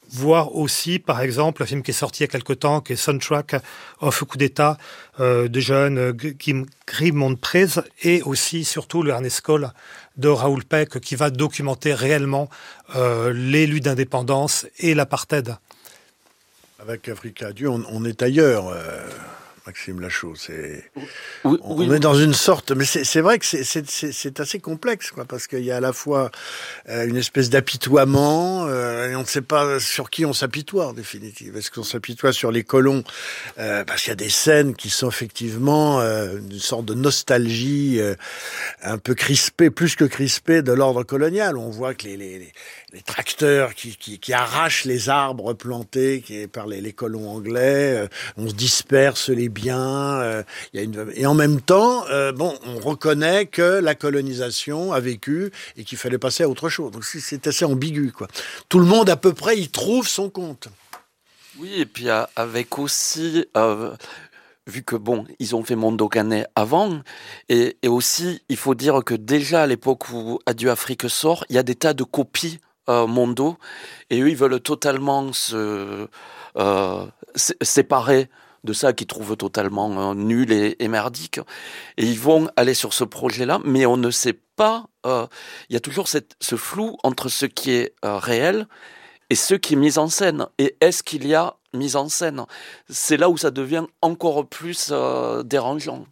voir aussi, par exemple, un film qui est sorti il y a quelque temps, qui est Soundtrack of Coup d'État, euh, de jeune Guy Montprez, et aussi, surtout, le Ernest Cole de Raoul Peck, qui va documenter réellement euh, les luttes d'indépendance et l'apartheid. Avec Africa Dieu, on, on est ailleurs. Euh... Maxime Lachaud, c'est... Oui, on, oui, on est dans une sorte... Mais c'est, c'est vrai que c'est, c'est, c'est, c'est assez complexe, quoi, parce qu'il y a à la fois euh, une espèce d'apitoiement, euh, et on ne sait pas sur qui on s'apitoie, en définitive. Est-ce qu'on s'apitoie sur les colons euh, parce qu'il y a des scènes qui sont effectivement euh, une sorte de nostalgie euh, un peu crispée, plus que crispée, de l'ordre colonial. On voit que les, les, les, les tracteurs qui, qui, qui arrachent les arbres plantés qui, par les, les colons anglais, euh, on se disperse les biens, euh, y a une... et en même temps, euh, bon, on reconnaît que la colonisation a vécu et qu'il fallait passer à autre chose. Donc c'est assez ambigu, quoi. Tout le monde à peu près y trouve son compte. Oui, et puis avec aussi, euh, vu que bon, ils ont fait Mondokane avant, et, et aussi, il faut dire que déjà à l'époque où Adieu Afrique sort, il y a des tas de copies euh, Mondo, et eux, ils veulent totalement se euh, séparer de ça qu'ils trouvent totalement euh, nul et, et merdique. Et ils vont aller sur ce projet-là, mais on ne sait pas, euh, il y a toujours cette, ce flou entre ce qui est euh, réel et ce qui est mis en scène. Et est-ce qu'il y a mise en scène ? C'est là où ça devient encore plus euh, dérangeant.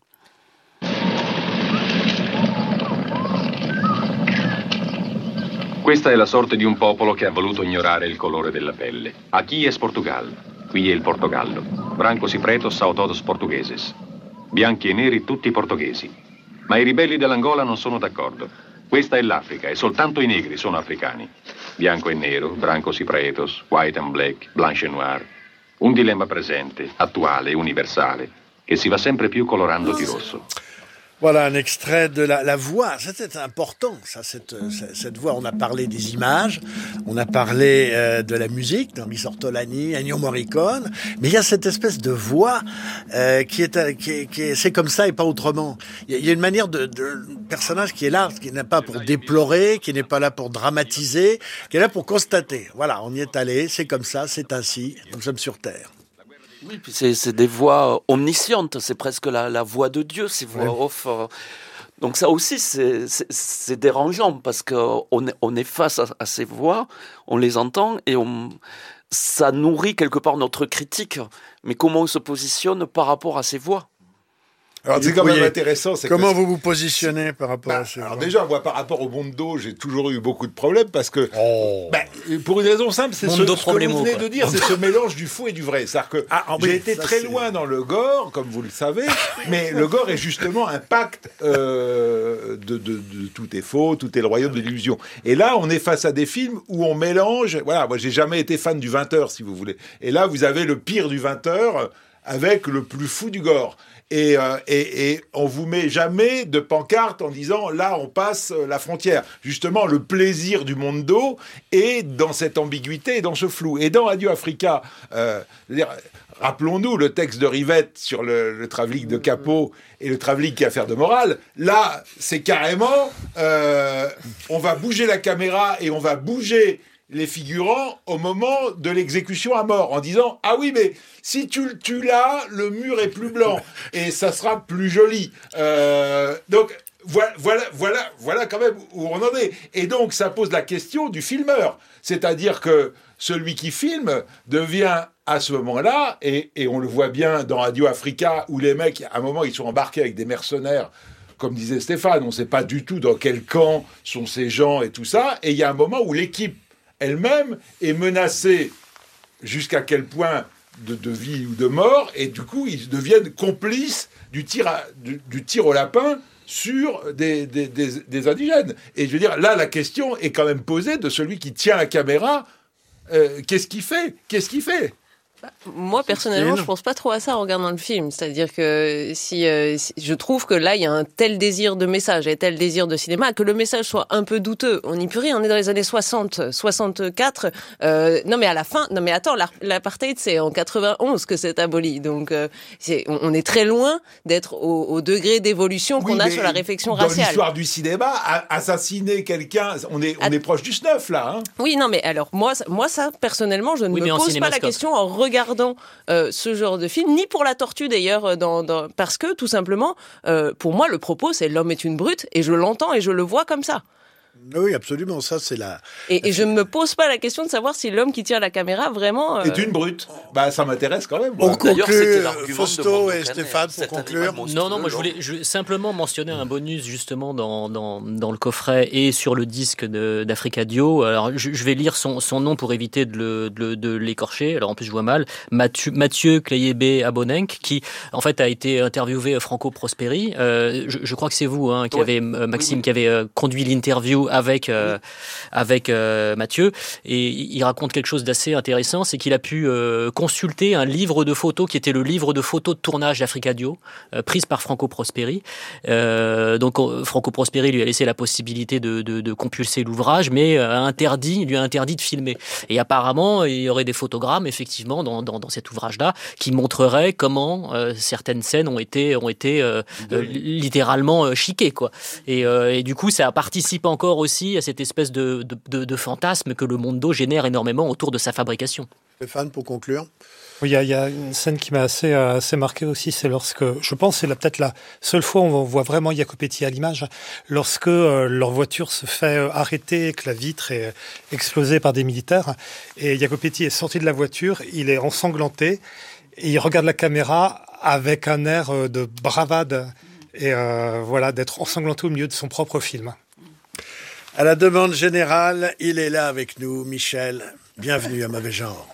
Questa è la sorte di un popolo che ha voluto ignorare il colore della pelle. Aqui es Portugal. Qui è il Portogallo. Brancos y pretos são todos portugueses. Bianchi e neri tutti portoghesi. Ma i ribelli dell'Angola non sono d'accordo. Questa è l'Africa e soltanto i negri sono africani. Bianco e nero, brancos y pretos, white and black, blanche et noir. Un dilemma presente, attuale, universale, che si va sempre più colorando di rosso. Voilà un extrait de la, la voix. C'était important, ça, cette, cette voix. On a parlé des images, on a parlé euh, de la musique, d'Henri Ortolani, Ennio Morricone, mais il y a cette espèce de voix euh, qui, est, qui, est, qui est, c'est comme ça et pas autrement. Il y a, il y a une manière de, de personnage qui est là, qui n'est pas pour déplorer, qui n'est pas là pour dramatiser, qui est là pour constater. Voilà, on y est allé, c'est comme ça, c'est ainsi, nous sommes sur Terre. Oui, puis c'est, c'est des voix omniscientes, c'est presque la, la voix de Dieu, ces voix ouais. off. Euh, donc ça aussi, c'est, c'est, c'est dérangeant, parce qu'on est, on est face à, à ces voix, on les entend, et on, ça nourrit quelque part notre critique. Mais comment on se positionne par rapport à ces voix ? Alors c'est quand même intéressant. C'est Comment que vous vous positionnez par rapport bah, à ces Alors voix ? déjà, moi, par rapport au Mondo, j'ai toujours eu beaucoup de problèmes parce que, oh. bah, pour une raison simple, c'est ce, ce que vous venez de dire, c'est ce mélange du faux et du vrai. C'est-à-dire que ah, j'ai oui, été très c'est... loin dans le gore, comme vous le savez, mais le gore est justement un pacte euh, de, de, de tout est faux, tout est le royaume de l'illusion. Et là, on est face à des films où on mélange. Voilà, moi, j'ai jamais été fan du vingt heures, si vous voulez. Et là, vous avez le pire du vingt heures avec le plus fou du gore. Et, euh, et, et on vous met jamais de pancarte en disant là on passe la frontière. Justement, le plaisir du Mondo est dans cette ambiguïté et dans ce flou. Et dans Adieu Africa, euh, rappelons-nous le texte de Rivette sur le, le travelling de Capot et le travelling qui a affaire de morale. Là, c'est carrément euh, on va bouger la caméra et on va bouger les figurants au moment de l'exécution à mort, en disant « Ah oui, mais si tu le tues là, le mur est plus blanc, et ça sera plus joli. Euh, » Donc, voilà, voilà, voilà, voilà quand même où on en est. Et donc, ça pose la question du filmeur. C'est-à-dire que celui qui filme devient, à ce moment-là, et, et on le voit bien dans Adieu Africa, où les mecs, à un moment, ils sont embarqués avec des mercenaires. Comme disait Stéphane, on ne sait pas du tout dans quel camp sont ces gens et tout ça. Et il y a un moment où l'équipe elle-même est menacée jusqu'à quel point de, de vie ou de mort, et du coup, ils deviennent complices du tir, à, du, du tir au lapin sur des, des, des, des indigènes. Et je veux dire, là, la question est quand même posée de celui qui tient la caméra. Euh, qu'est-ce qu'il fait ? Qu'est-ce qu'il fait ? Moi, personnellement, je pense pas trop à ça en regardant le film. C'est-à-dire que si, euh, si je trouve que là, il y a un tel désir de message et tel désir de cinéma, que le message soit un peu douteux. On n'y peut rien. On est dans les années soixante, soixante-quatre. Euh, non, mais à la fin, non, mais attends, l'apartheid, c'est en quatre-vingt-onze que c'est aboli. Donc, euh, c'est, on est très loin d'être au, au degré d'évolution qu'on oui, a sur la réflexion dans raciale. Dans l'histoire du cinéma, assassiner quelqu'un, on est, on est proche du snuff, là. Hein. Oui, non, mais alors, moi, moi ça, personnellement, je ne oui, me pose pas la question en regardant euh, ce genre de film, ni pour la tortue d'ailleurs, dans, dans, parce que tout simplement, euh, pour moi, le propos, c'est l'homme est une brute, et je l'entends et je le vois comme ça. Oui, absolument, ça c'est la... Et, et je ne me pose pas la question de savoir si l'homme qui tient la caméra vraiment... Euh... est une brute. Bah, ça m'intéresse quand même. On conclut, Fausto et Stéphane, pour conclure. Non, non, moi je voulais je, simplement mentionner un bonus justement dans, dans, dans le coffret et sur le disque de, d'Africa Dio. Alors, je, je vais lire son, son nom pour éviter de, le, de, de l'écorcher. Alors, en plus, je vois mal. Mathieu, Mathieu Clayébé Abonenc, qui, en fait, a été interviewé Franco Prosperi. Euh, je, je crois que c'est vous, hein, qui ouais. avez, euh, Maxime, oui, oui. qui avait euh, conduit l'interview avec euh, avec euh, Mathieu, et il raconte quelque chose d'assez intéressant, c'est qu'il a pu euh, consulter un livre de photos qui était le livre de photos de tournage d'Africa Dio, euh, prise par Franco Prosperi. Euh, donc Franco Prosperi lui a laissé la possibilité de, de, de compulser l'ouvrage, mais a interdit, lui a interdit de filmer. Et apparemment, il y aurait des photogrammes effectivement dans, dans, dans cet ouvrage-là qui montreraient comment euh, certaines scènes ont été ont été euh, euh, littéralement euh, chiquées, quoi. Et, euh, et du coup, ça participe encore aussi à cette espèce de, de, de, de fantasme que le Mondo génère énormément autour de sa fabrication. Stéphane, pour conclure. Oui, il y a, il y a une scène qui m'a assez, assez marqué aussi, c'est lorsque, je pense, c'est là, peut-être la seule fois où on voit vraiment Jacopetti à l'image, lorsque euh, leur voiture se fait euh, arrêter, que la vitre est explosée par des militaires, et Jacopetti est sorti de la voiture, il est ensanglanté, et il regarde la caméra avec un air euh, de bravade, et euh, voilà, d'être ensanglanté au milieu de son propre film. À la demande générale, il est là avec nous, Michel. Bienvenue à Mauvais Genre.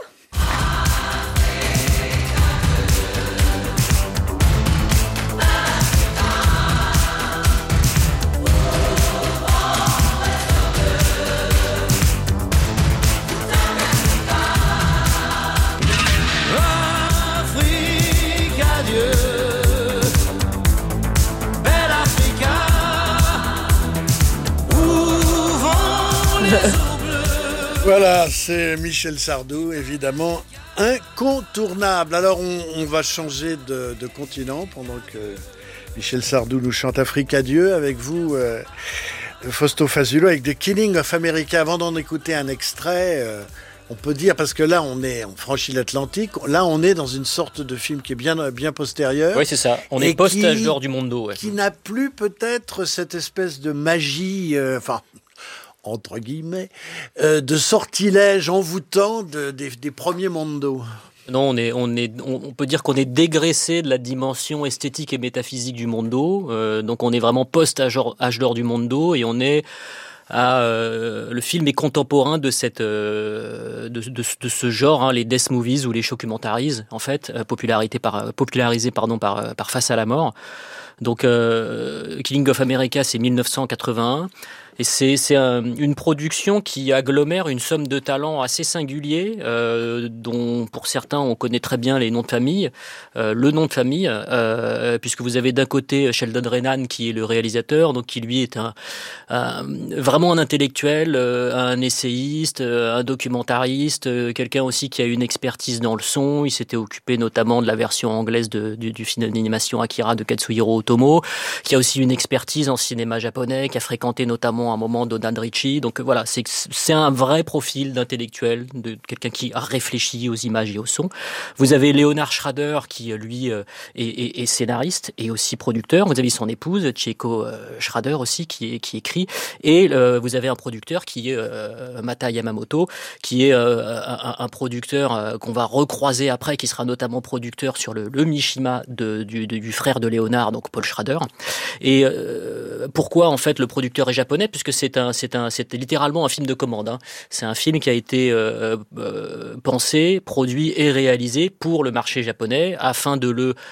Voilà, c'est Michel Sardou, évidemment, incontournable. Alors, on, on va changer de, de continent pendant que Michel Sardou nous chante Africa Dieu avec vous, euh, Fausto Fazulo, avec The Killing of America. Avant d'en écouter un extrait, euh, on peut dire, parce que là, on est, on franchit l'Atlantique, là, on est dans une sorte de film qui est bien, bien postérieur. Oui, c'est ça. On est post-âge d'or du Mondo. Ouais. Qui n'a plus peut-être cette espèce de magie, euh, enfin... entre guillemets, euh, de sortilège envoûtant de, des, des premiers Mondo. Non, on, est, on, est, on peut dire qu'on est dégraissé de la dimension esthétique et métaphysique du Mondo. Euh, donc on est vraiment post-âge d'or du Mondo et on est... À, euh, le film est contemporain de cette euh, de, de, de ce genre, hein, les death movies ou les shockumentaries, en fait, euh, popularité par popularisé pardon par par Face à la mort. Donc euh, Killing of America, c'est mille neuf cent quatre-vingt-un. Et c'est, c'est un, une production qui agglomère une somme de talents assez singuliers, euh, dont pour certains on connaît très bien les noms de famille, euh, le nom de famille, euh, puisque vous avez d'un côté Sheldon Renan qui est le réalisateur, donc qui lui est un, un vraiment un intellectuel, euh, un essayiste, euh, un documentariste, euh, quelqu'un aussi qui a une expertise dans le son. Il s'était occupé notamment de la version anglaise de, du, du film d'animation Akira de Katsuhiro Otomo, qui a aussi une expertise en cinéma japonais, qui a fréquenté notamment un moment d'Odan Ritchie. Donc voilà, c'est, c'est un vrai profil d'intellectuel, de quelqu'un qui a réfléchi aux images et au son. Vous avez Leonard Schrader qui, lui, est, est, est scénariste et aussi producteur. Vous avez son épouse, Chieko Schrader aussi, qui, est, qui écrit. Et euh, vous avez un producteur qui est euh, Mata Yamamoto, qui est euh, un, un producteur euh, qu'on va recroiser après, qui sera notamment producteur sur le, le Mishima de, du, de, du frère de Leonard, donc Paul Schrader. Et euh, pourquoi, en fait, le producteur est japonais ? Puisque c'est un, c'est un, c'est littéralement un film de commande. Hein. C'est un film qui a été euh, euh, pensé, produit et réalisé pour le marché japonais afin de le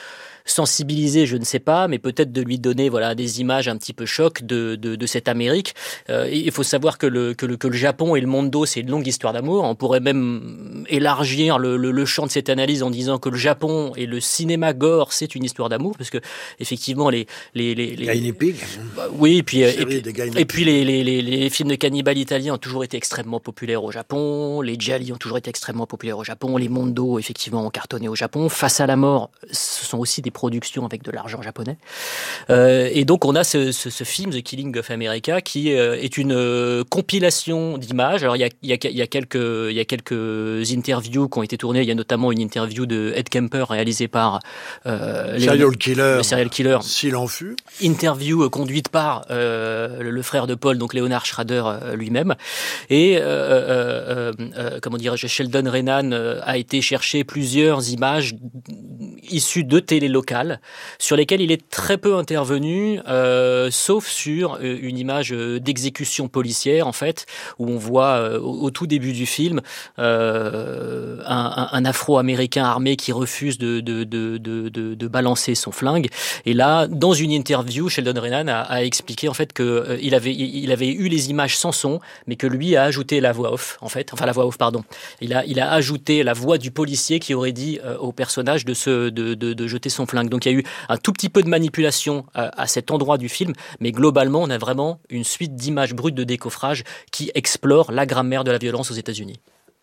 sensibiliser, je ne sais pas, mais peut-être de lui donner voilà des images un petit peu choc de de, de cette Amérique. Euh, il faut savoir que le que le que le Japon et le Mondo, c'est une longue histoire d'amour. On pourrait même élargir le, le le champ de cette analyse en disant que le Japon et le cinéma gore, c'est une histoire d'amour, parce que effectivement les les les, les Guinea Pig. Bah, oui, et puis et puis, et puis les, les les les films de cannibales italiens ont toujours été extrêmement populaires au Japon. Les gialli ont toujours été extrêmement populaires au Japon. Les Mondo, effectivement, ont cartonné au Japon. Face à la mort, ce sont aussi des productions avec de l'argent japonais. Euh, et donc, on a ce, ce, ce film, The Killing of America, qui euh, est une euh, compilation d'images. Alors, il y a, il y, a, il y, a quelques, il y a quelques interviews qui ont été tournées. Il y a notamment une interview de Ed Kemper réalisée par... Euh, serial les, killer. Le serial killer. S'il en fut. Interview euh, conduite par euh, le, le frère de Paul, donc Leonard Schrader euh, lui-même. Et, euh, euh, euh, comment dirais-je, Sheldon Renan euh, a été chercher plusieurs images issues de télé locales, sur lesquelles il est très peu intervenu, euh, sauf sur une image d'exécution policière, en fait, où on voit euh, au, au tout début du film euh, un, un, un Afro-Américain armé qui refuse de, de, de, de, de, de balancer son flingue. Et là, dans une interview, Sheldon Renan a, a expliqué en fait que euh, il avait il avait eu les images sans son, mais que lui a ajouté la voix off, en fait, enfin la voix off, pardon. Il a il a ajouté la voix du policier qui aurait dit euh, au personnage de se de, de de jeter son flingue. Donc il y a eu un tout petit peu de manipulation à, à cet endroit du film, mais globalement on a vraiment une suite d'images brutes de décoffrage qui explore la grammaire de la violence aux États-Unis.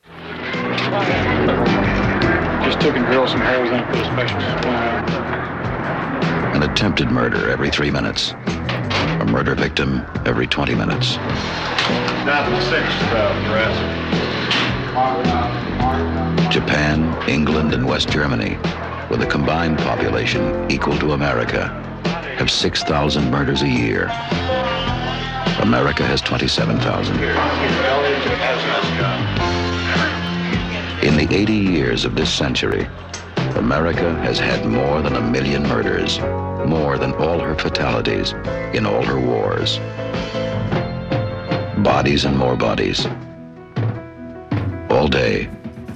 An attempted murder every three minutes. A murder victim every twenty minutes. Japan, England, and West Germany, with a combined population equal to America, have six thousand murders a year. America has twenty-seven thousand. In the eighty years of this century, America has had more than a million murders, more than all her fatalities in all her wars. Bodies and more bodies. All day.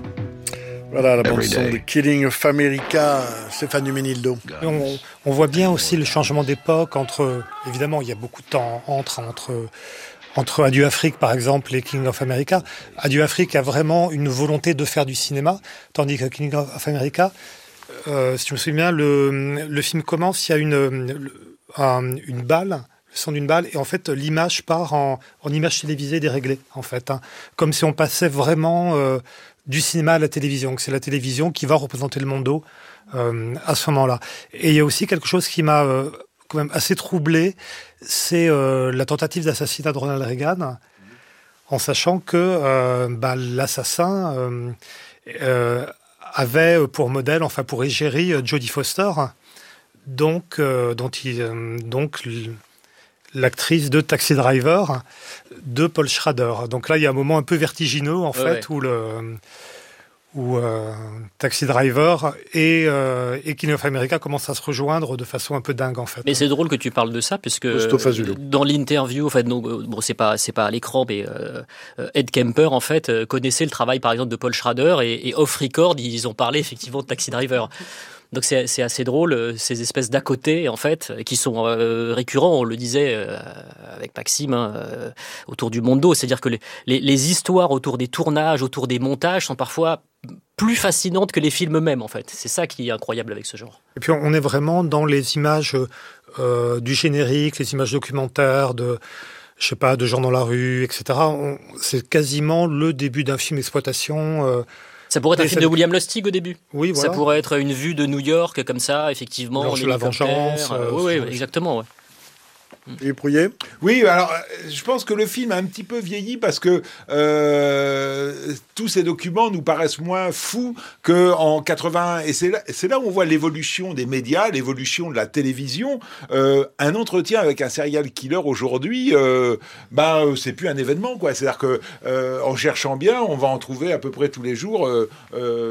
Voilà la bande-son de Killing of America, Stéphane Duménildo. On, on voit bien aussi le changement d'époque entre, évidemment, il y a beaucoup de temps entre, entre, entre Adieu Afrique, par exemple, et Killing of America. Adieu Afrique a vraiment une volonté de faire du cinéma, tandis que Killing of America, euh, si je me souviens bien, le, le film commence, il y a une, une, une balle, le son d'une balle, et en fait, l'image part en, en image télévisée déréglée, en fait. Hein, comme si on passait vraiment... Euh, du cinéma à la télévision, que c'est la télévision qui va représenter le Mondo euh, à ce moment-là. Et il y a aussi quelque chose qui m'a euh, quand même assez troublé, c'est euh, la tentative d'assassinat de Ronald Reagan, en sachant que euh, bah, l'assassin euh, euh, avait pour modèle, enfin pour égérie, Jodie Foster, donc, euh, dont il, euh, donc l'actrice de Taxi Driver de Paul Schrader. Donc là, il y a un moment un peu vertigineux, en fait, ouais. où le où euh, Taxi Driver et, euh, et Killing of America commencent à se rejoindre de façon un peu dingue, en fait. Mais c'est drôle que tu parles de ça, puisque dans l'interview, en fait, donc, bon, c'est pas c'est pas à l'écran, mais euh, Ed Kemper, en fait, connaissait le travail, par exemple, de Paul Schrader, et, et off-record, ils ont parlé effectivement de Taxi Driver. Donc c'est, c'est assez drôle, ces espèces d'à côté, en fait, qui sont euh, récurrents, on le disait euh, avec Maxime, hein, euh, autour du Mondo. C'est-à-dire que les, les, les histoires autour des tournages, autour des montages sont parfois plus fascinantes que les films eux-mêmes, en fait. C'est ça qui est incroyable avec ce genre. Et puis on est vraiment dans les images euh, du générique, les images documentaires, de... je sais pas, de gens dans la rue, et cetera. On, c'est quasiment le début d'un film d'exploitation... Euh, Ça pourrait être un film de William Lustig au début. Oui, voilà. Ça pourrait être une vue de New York comme ça, effectivement. Blanche de la vengeance. Euh, oui, oui, exactement. Ouais. Et Prouillet ? Oui, alors je pense que le film a un petit peu vieilli parce que euh, tous ces documents nous paraissent moins fous qu'en quatre-vingts. Et c'est là, c'est là où on voit l'évolution des médias, l'évolution de la télévision. Euh, un entretien avec un serial killer aujourd'hui, euh, ben c'est plus un événement, quoi. C'est-à-dire que euh, en cherchant bien, on va en trouver à peu près tous les jours. Euh, euh,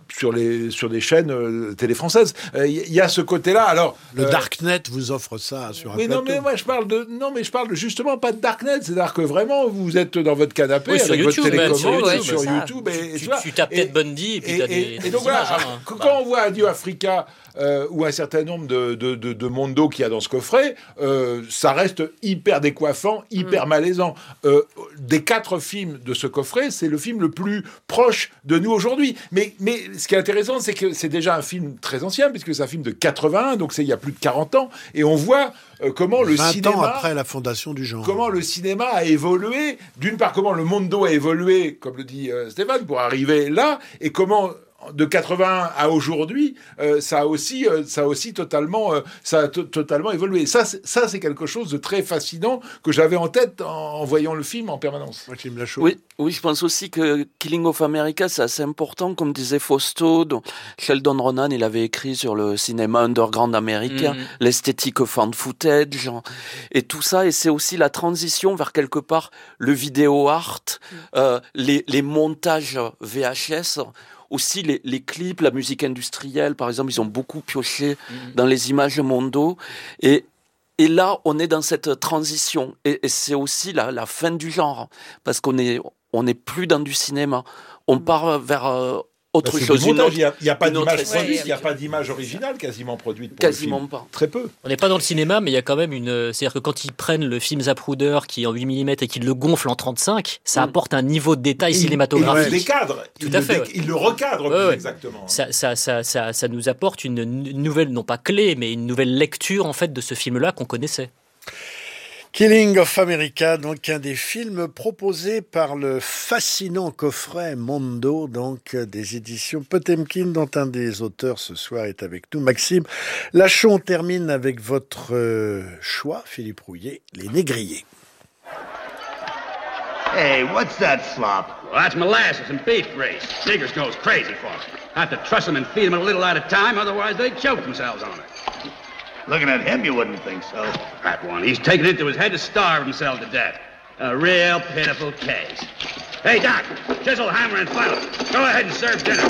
sur les sur des chaînes euh, télé françaises. Il euh, y, y a ce côté-là. Alors le euh, Darknet vous offre ça sur un oui, plateau. Non mais moi je parle de non mais je parle de, justement pas de Darknet, c'est-à-dire que vraiment vous êtes dans votre canapé oui, avec YouTube, votre télécommande sur YouTube, sur ça, YouTube et, tu, tu, vois, tu tapes Ted Bundy et puis t'as des, et donc voilà, hein. quand bah. on voit Adieu Africa euh, ou un certain nombre de de, de, de mondo qu'il y a dans ce coffret, euh, ça reste hyper décoiffant, hyper mm. malaisant. Euh, des quatre films de ce coffret, c'est le film le plus proche de nous aujourd'hui. Mais mais ce qui est intéressant, c'est que c'est déjà un film très ancien puisque c'est un film de quatre-vingt-un, donc c'est il y a plus de quarante ans, et on voit euh, comment le vingt cinéma ans après la fondation du genre. Comment le cinéma a évolué, d'une part comment le mondo a évolué, comme le dit euh, Stéphane, pour arriver là, et comment de quatre-vingt-un à aujourd'hui, euh, ça a aussi, euh, ça a aussi totalement, euh, ça a to- totalement évolué. Ça, c'est, ça, c'est quelque chose de très fascinant que j'avais en tête en, en voyant le film en permanence. Maxime Lachaud. Oui, oui, je pense aussi que Killing of America, c'est assez important, comme disait Fausto. Donc Sheldon Ronan, il avait écrit sur le cinéma underground américain, mmh. l'esthétique found footage, et tout ça. Et c'est aussi la transition vers quelque part le vidéo art, mmh. euh, les, les montages V H S. Aussi les, les clips, la musique industrielle, par exemple, ils ont beaucoup pioché mmh. dans les images mondo. Et, et là, on est dans cette transition. Et, et c'est aussi la, la fin du genre, parce qu'on est, on n'est plus dans du cinéma. On part vers euh, autre bah, chose. Il n'y a, a pas d'image autre... produite, il n'y a pas d'image originale quasiment produite pour quasiment le film. Pas. Très peu. On n'est pas dans le cinéma, mais il y a quand même une... C'est-à-dire que quand ils prennent le film Zapruder qui est en huit millimètres et qu'ils le gonflent en trente-cinq, ça mm. apporte un niveau de détail il, cinématographique. Il le décadre. Tout il à le fait. Dé... Ouais. Il le recadre ouais, plus ouais. exactement. Ça, ça, ça, ça, ça nous apporte une nouvelle, non pas clé, mais une nouvelle lecture en fait de ce film-là qu'on connaissait. Killing of America, donc un des films proposés par le fascinant coffret Mondo, donc des éditions Potemkin, dont un des auteurs ce soir est avec nous, Maxime Lachaud. On termine avec votre euh, choix, Philippe Rouillet, Les Négriers. Hey, what's that slop? Well, that's molasses and beef grease. Niggers goes crazy for it. I have to truss them and feed them a little at a time, otherwise they choke themselves on it. Looking at him, you wouldn't think so. That one, he's taken it into his head to starve himself to death. A real pitiful case. Hey, Doc, chisel, hammer, and funnel. Go ahead and serve dinner.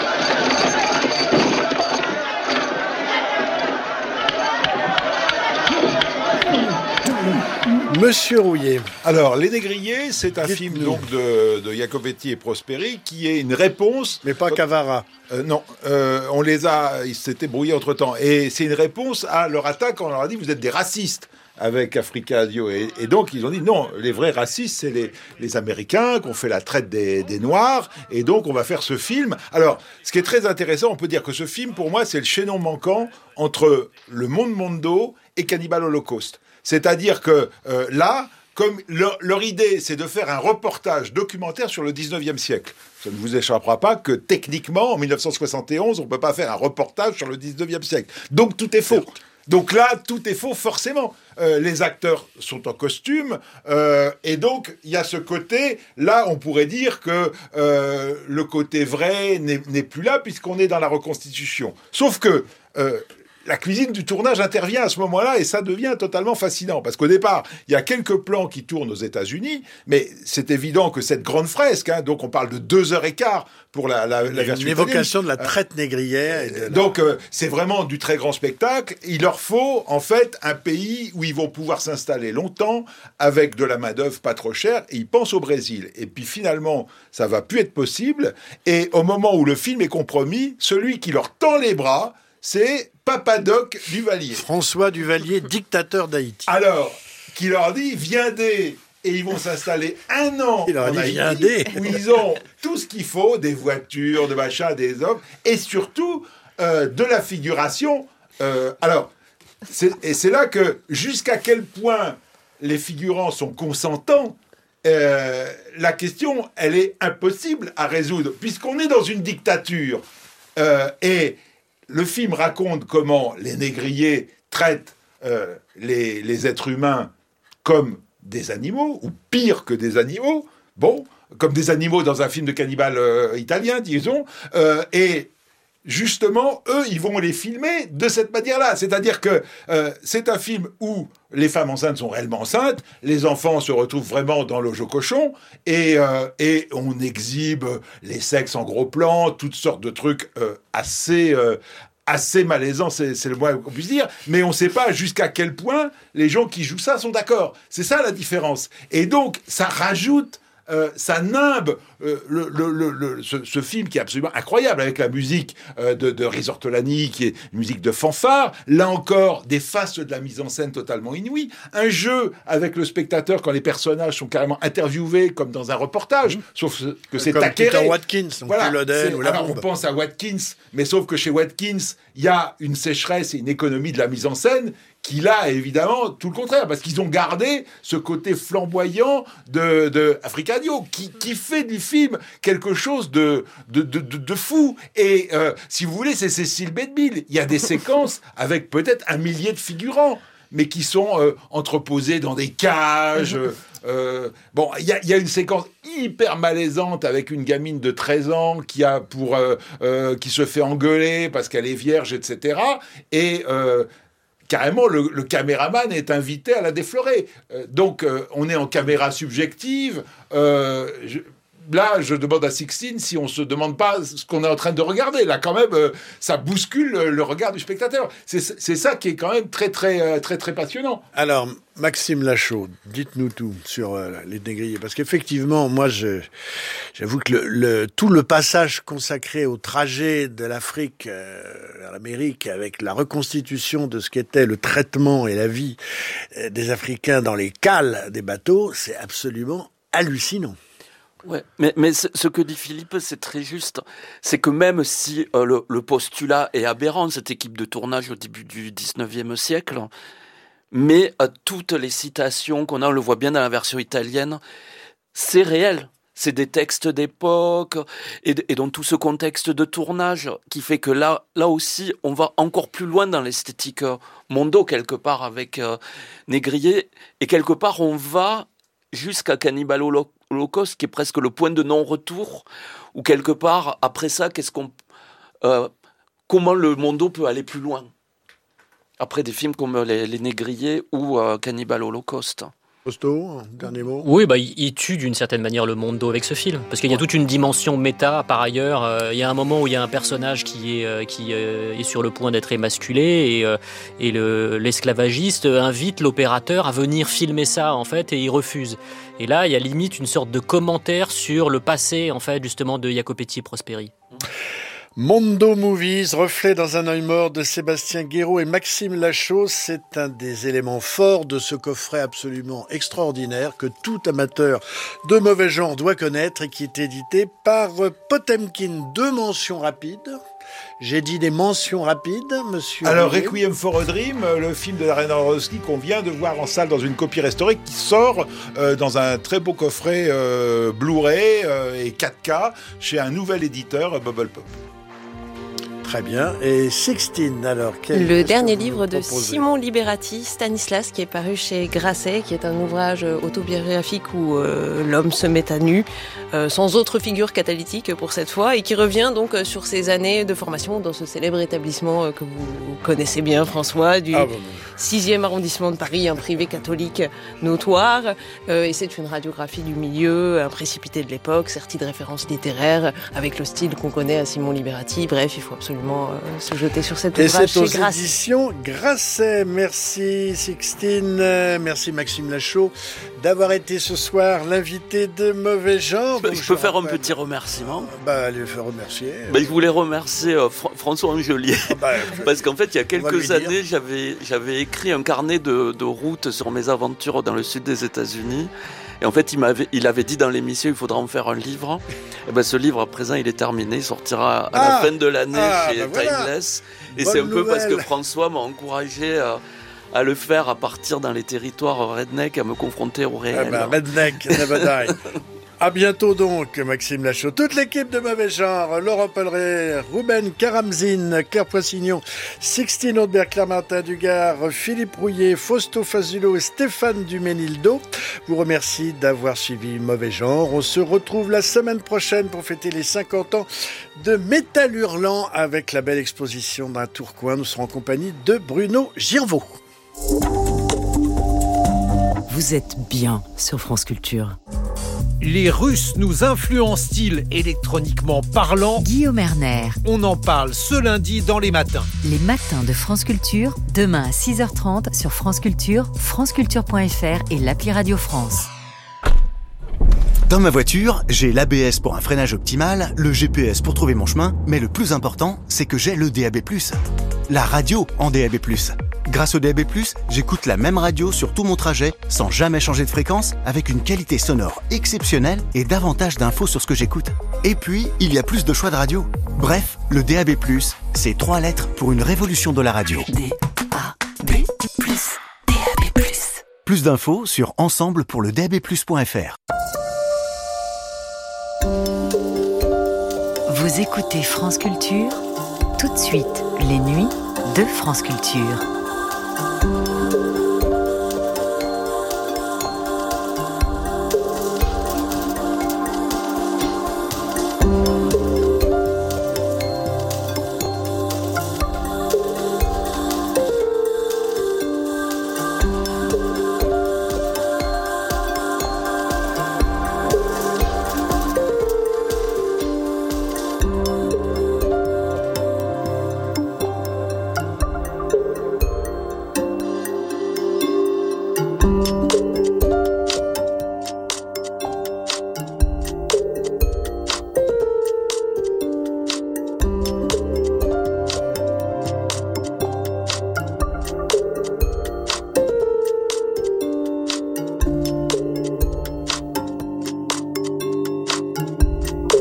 Monsieur Rouillet. Alors, Les Négriers, c'est un film donc de, de Jacovetti et Prosperi qui est une réponse... Mais pas Cavara. Euh, non, euh, on les a... Ils s'étaient brouillés entre-temps. Et c'est une réponse à leur attaque. On leur a dit, vous êtes des racistes avec Africa Adio. Et, et donc, ils ont dit, non, les vrais racistes, c'est les, les Américains qui ont fait la traite des, des Noirs. Et donc, on va faire ce film. Alors, ce qui est très intéressant, on peut dire que ce film, pour moi, c'est le chaînon manquant entre le monde mondo et Cannibal Holocaust. C'est-à-dire que euh, là, comme leur, leur idée, c'est de faire un reportage documentaire sur le dix-neuvième siècle. Ça ne vous échappera pas que techniquement, en dix-neuf cent soixante et onze, on ne peut pas faire un reportage sur le dix-neuvième siècle. Donc tout est faux. Donc là, tout est faux forcément. Euh, les acteurs sont en costume euh, et donc il y a ce côté. Là, on pourrait dire que euh, le côté vrai n'est, n'est plus là puisqu'on est dans la reconstitution. Sauf que euh, la cuisine du tournage intervient à ce moment-là et ça devient totalement fascinant. Parce qu'au départ, il y a quelques plans qui tournent aux États-Unis, mais c'est évident que cette grande fresque, hein, donc on parle de deux heures et quart pour la, la, la version une évocation italienne. De la traite négrière. Et de la... Donc euh, c'est vraiment du très grand spectacle. Il leur faut en fait un pays où ils vont pouvoir s'installer longtemps avec de la main-d'œuvre pas trop chère. Et ils pensent au Brésil. Et puis finalement, ça va plus être possible. Et au moment où le film est compromis, celui qui leur tend les bras, c'est Papadoc Duvalier. François Duvalier, dictateur d'Haïti. Alors, qui leur dit, viendez, et ils vont s'installer un an il en dit, Haïti, viendez. où ils ont tout ce qu'il faut, des voitures, de machin, des hommes, et surtout euh, de la figuration. Euh, alors, c'est, et c'est là que, jusqu'à quel point les figurants sont consentants, euh, la question, elle est impossible à résoudre, puisqu'on est dans une dictature. Euh, et le film raconte comment les négriers traitent euh, les, les êtres humains comme des animaux, ou pire que des animaux, bon, comme des animaux dans un film de cannibale euh, italien, disons, euh, et justement, eux, ils vont les filmer de cette manière-là. C'est-à-dire que euh, c'est un film où les femmes enceintes sont réellement enceintes, les enfants se retrouvent vraiment dans l'auge au cochon, et, euh, et on exhibe les sexes en gros plan, toutes sortes de trucs euh, assez... Euh, assez malaisant, c'est, c'est le moins qu'on puisse dire, mais on ne sait pas jusqu'à quel point les gens qui jouent ça sont d'accord. C'est ça la différence. Et donc, ça rajoute, euh, ça nimbe euh, le, le, le, le, ce, ce film qui est absolument incroyable, avec la musique euh, de, de Riz Ortolani, qui est une musique de fanfare. Là encore, des faces de la mise en scène totalement inouïes. Un jeu avec le spectateur quand les personnages sont carrément interviewés comme dans un reportage, mmh. sauf que c'est taquéré. Comme Peter Watkins, donc voilà, Culloden ou la alors bombe. On pense à Watkins, mais sauf que chez Watkins, il y a une sécheresse et une économie de la mise en scène qui là, évidemment, tout le contraire, parce qu'ils ont gardé ce côté flamboyant de, de Africadio, qui, qui fait du film quelque chose de, de, de, de, de fou. Et euh, si vous voulez, c'est Cécile B. DeMille. Il y a des séquences avec peut-être un millier de figurants, mais qui sont euh, entreposés dans des cages. Euh, bon, il y, y a une séquence hyper malaisante avec une gamine de treize ans qui a pour euh, euh, qui se fait engueuler parce qu'elle est vierge, et cetera. Et euh, carrément, le, le caméraman est invité à la déflorer. Euh, donc, euh, on est en caméra subjective. Euh, je, Là, je demande à Sixtine si on se demande pas ce qu'on est en train de regarder. Là, quand même, euh, ça bouscule le, le regard du spectateur. C'est, c'est ça qui est quand même très, très, très, très, très passionnant. Alors, Maxime Lachaud, dites-nous tout sur euh, les Négriers. Parce qu'effectivement, moi, je, j'avoue que le, le, tout le passage consacré au trajet de l'Afrique euh, vers l'Amérique, avec la reconstitution de ce qu'était le traitement et la vie euh, des Africains dans les cales des bateaux, c'est absolument hallucinant. Ouais, mais, mais ce que dit Philippe, c'est très juste. C'est que même si euh, le, le postulat est aberrant, cette équipe de tournage au début du dix-neuvième siècle, mais euh, toutes les citations qu'on a, on le voit bien dans la version italienne, c'est réel. C'est des textes d'époque, et, et dans tout ce contexte de tournage qui fait que là, là aussi, on va encore plus loin dans l'esthétique euh, mondo, quelque part, avec euh, Négrier, et quelque part, on va jusqu'à Cannibal Holocaust, qui est presque le point de non-retour, où quelque part, après ça, qu'est-ce qu'on, euh, comment le mondo peut aller plus loin après des films comme Les, les Négriers ou euh, Cannibal Holocaust. Posto, un dernier mot. Oui, bah, il, il tue d'une certaine manière le mondo avec ce film, parce qu'il y a toute une dimension méta par ailleurs. Euh, il y a un moment où il y a un personnage qui est, euh, qui, euh, est sur le point d'être émasculé, et, euh, et le, l'esclavagiste invite l'opérateur à venir filmer ça, en fait, et il refuse. Et là, il y a limite une sorte de commentaire sur le passé, en fait, justement, de Jacopetti et Prosperi. Mondo Movies, reflet dans un œil mort de Sébastien Guéraud et Maxime Lachaud, c'est un des éléments forts de ce coffret absolument extraordinaire que tout amateur de mauvais genre doit connaître et qui est édité par Potemkin. Deux mentions rapides. J'ai dit des mentions rapides, monsieur. Alors, Rivet. Requiem for a Dream, le film de Darren Aronofsky qu'on vient de voir en salle dans une copie restaurée, qui sort euh, dans un très beau coffret euh, Blu-ray euh, et quatre K chez un nouvel éditeur, Bubble Pop. Très bien. Et Sixtine, alors quel Le dernier livre de Simon Liberati, Stanislas, qui est paru chez Grasset, qui est un ouvrage autobiographique où euh, l'homme se met à nu, euh, sans autre figure catalytique pour cette fois, et qui revient donc sur ses années de formation dans ce célèbre établissement que vous connaissez bien, François, du ah bon, sixième arrondissement de Paris, un privé catholique notoire. Euh, et c'est une radiographie du milieu, un précipité de l'époque, serti de références littéraires, avec le style qu'on connaît à Simon Liberati. Bref, il faut absolument Euh, se jeter sur cet ouvrage et c'est aux chez Grasset. éditions Grasset. Merci Sixtine, euh, merci Maxime Lachaud d'avoir été ce soir l'invité de Mauvais Genre. Je peux, je peux faire un petit remerciement. Bah, allez faire remercier. Bah, je voulais remercier euh, Fr- François Angelier, bah, je... parce qu'en fait, il y a quelques années, j'avais, j'avais écrit un carnet de, de route sur mes aventures dans le sud des États-Unis. Et en fait, il, m'avait, il avait dit dans l'émission, il faudra en faire un livre. Et ben, ce livre, à présent, il est terminé. Il sortira à ah, la fin de l'année ah, chez bah Timeless. Voilà. Et Bonne c'est un nouvelle. peu parce que François m'a encouragé à, à le faire, à partir dans les territoires redneck, à me confronter au réel. Ah bah, redneck, never die. À bientôt donc, Maxime Lachaud. Toute l'équipe de Mauvais Genre, Laurent Polleret, Ruben Karamzine, Claire Poissignon, Sixtine Audebert, Claire Martin Dugard, Philippe Rouillet, Fausto Fazulo et Stéphane Duménildo vous remercie d'avoir suivi Mauvais Genre. On se retrouve la semaine prochaine pour fêter les cinquante ans de Métal Hurlant avec la belle exposition d'un Tourcoing. Nous serons en compagnie de Bruno Girvaud. Vous êtes bien sur France Culture. Les Russes nous influencent-ils électroniquement parlant ? Guillaume Erner. On en parle ce lundi dans les matins. Les matins de France Culture, demain à six heures trente sur France Culture, franceculture point f r et l'appli Radio France. Dans ma voiture, j'ai l'A B S pour un freinage optimal, le G P S pour trouver mon chemin, mais le plus important, c'est que j'ai le D A B plus. La radio en D A B plus. Grâce au D A B plus, j'écoute la même radio sur tout mon trajet, sans jamais changer de fréquence, avec une qualité sonore exceptionnelle et davantage d'infos sur ce que j'écoute. Et puis, il y a plus de choix de radio. Bref, le D A B plus, c'est trois lettres pour une révolution de la radio. D A B plus, D A B plus. Plus d'infos sur ensemble pour le D A B plus point f r. Vous écoutez France Culture, tout de suite, les nuits de France Culture.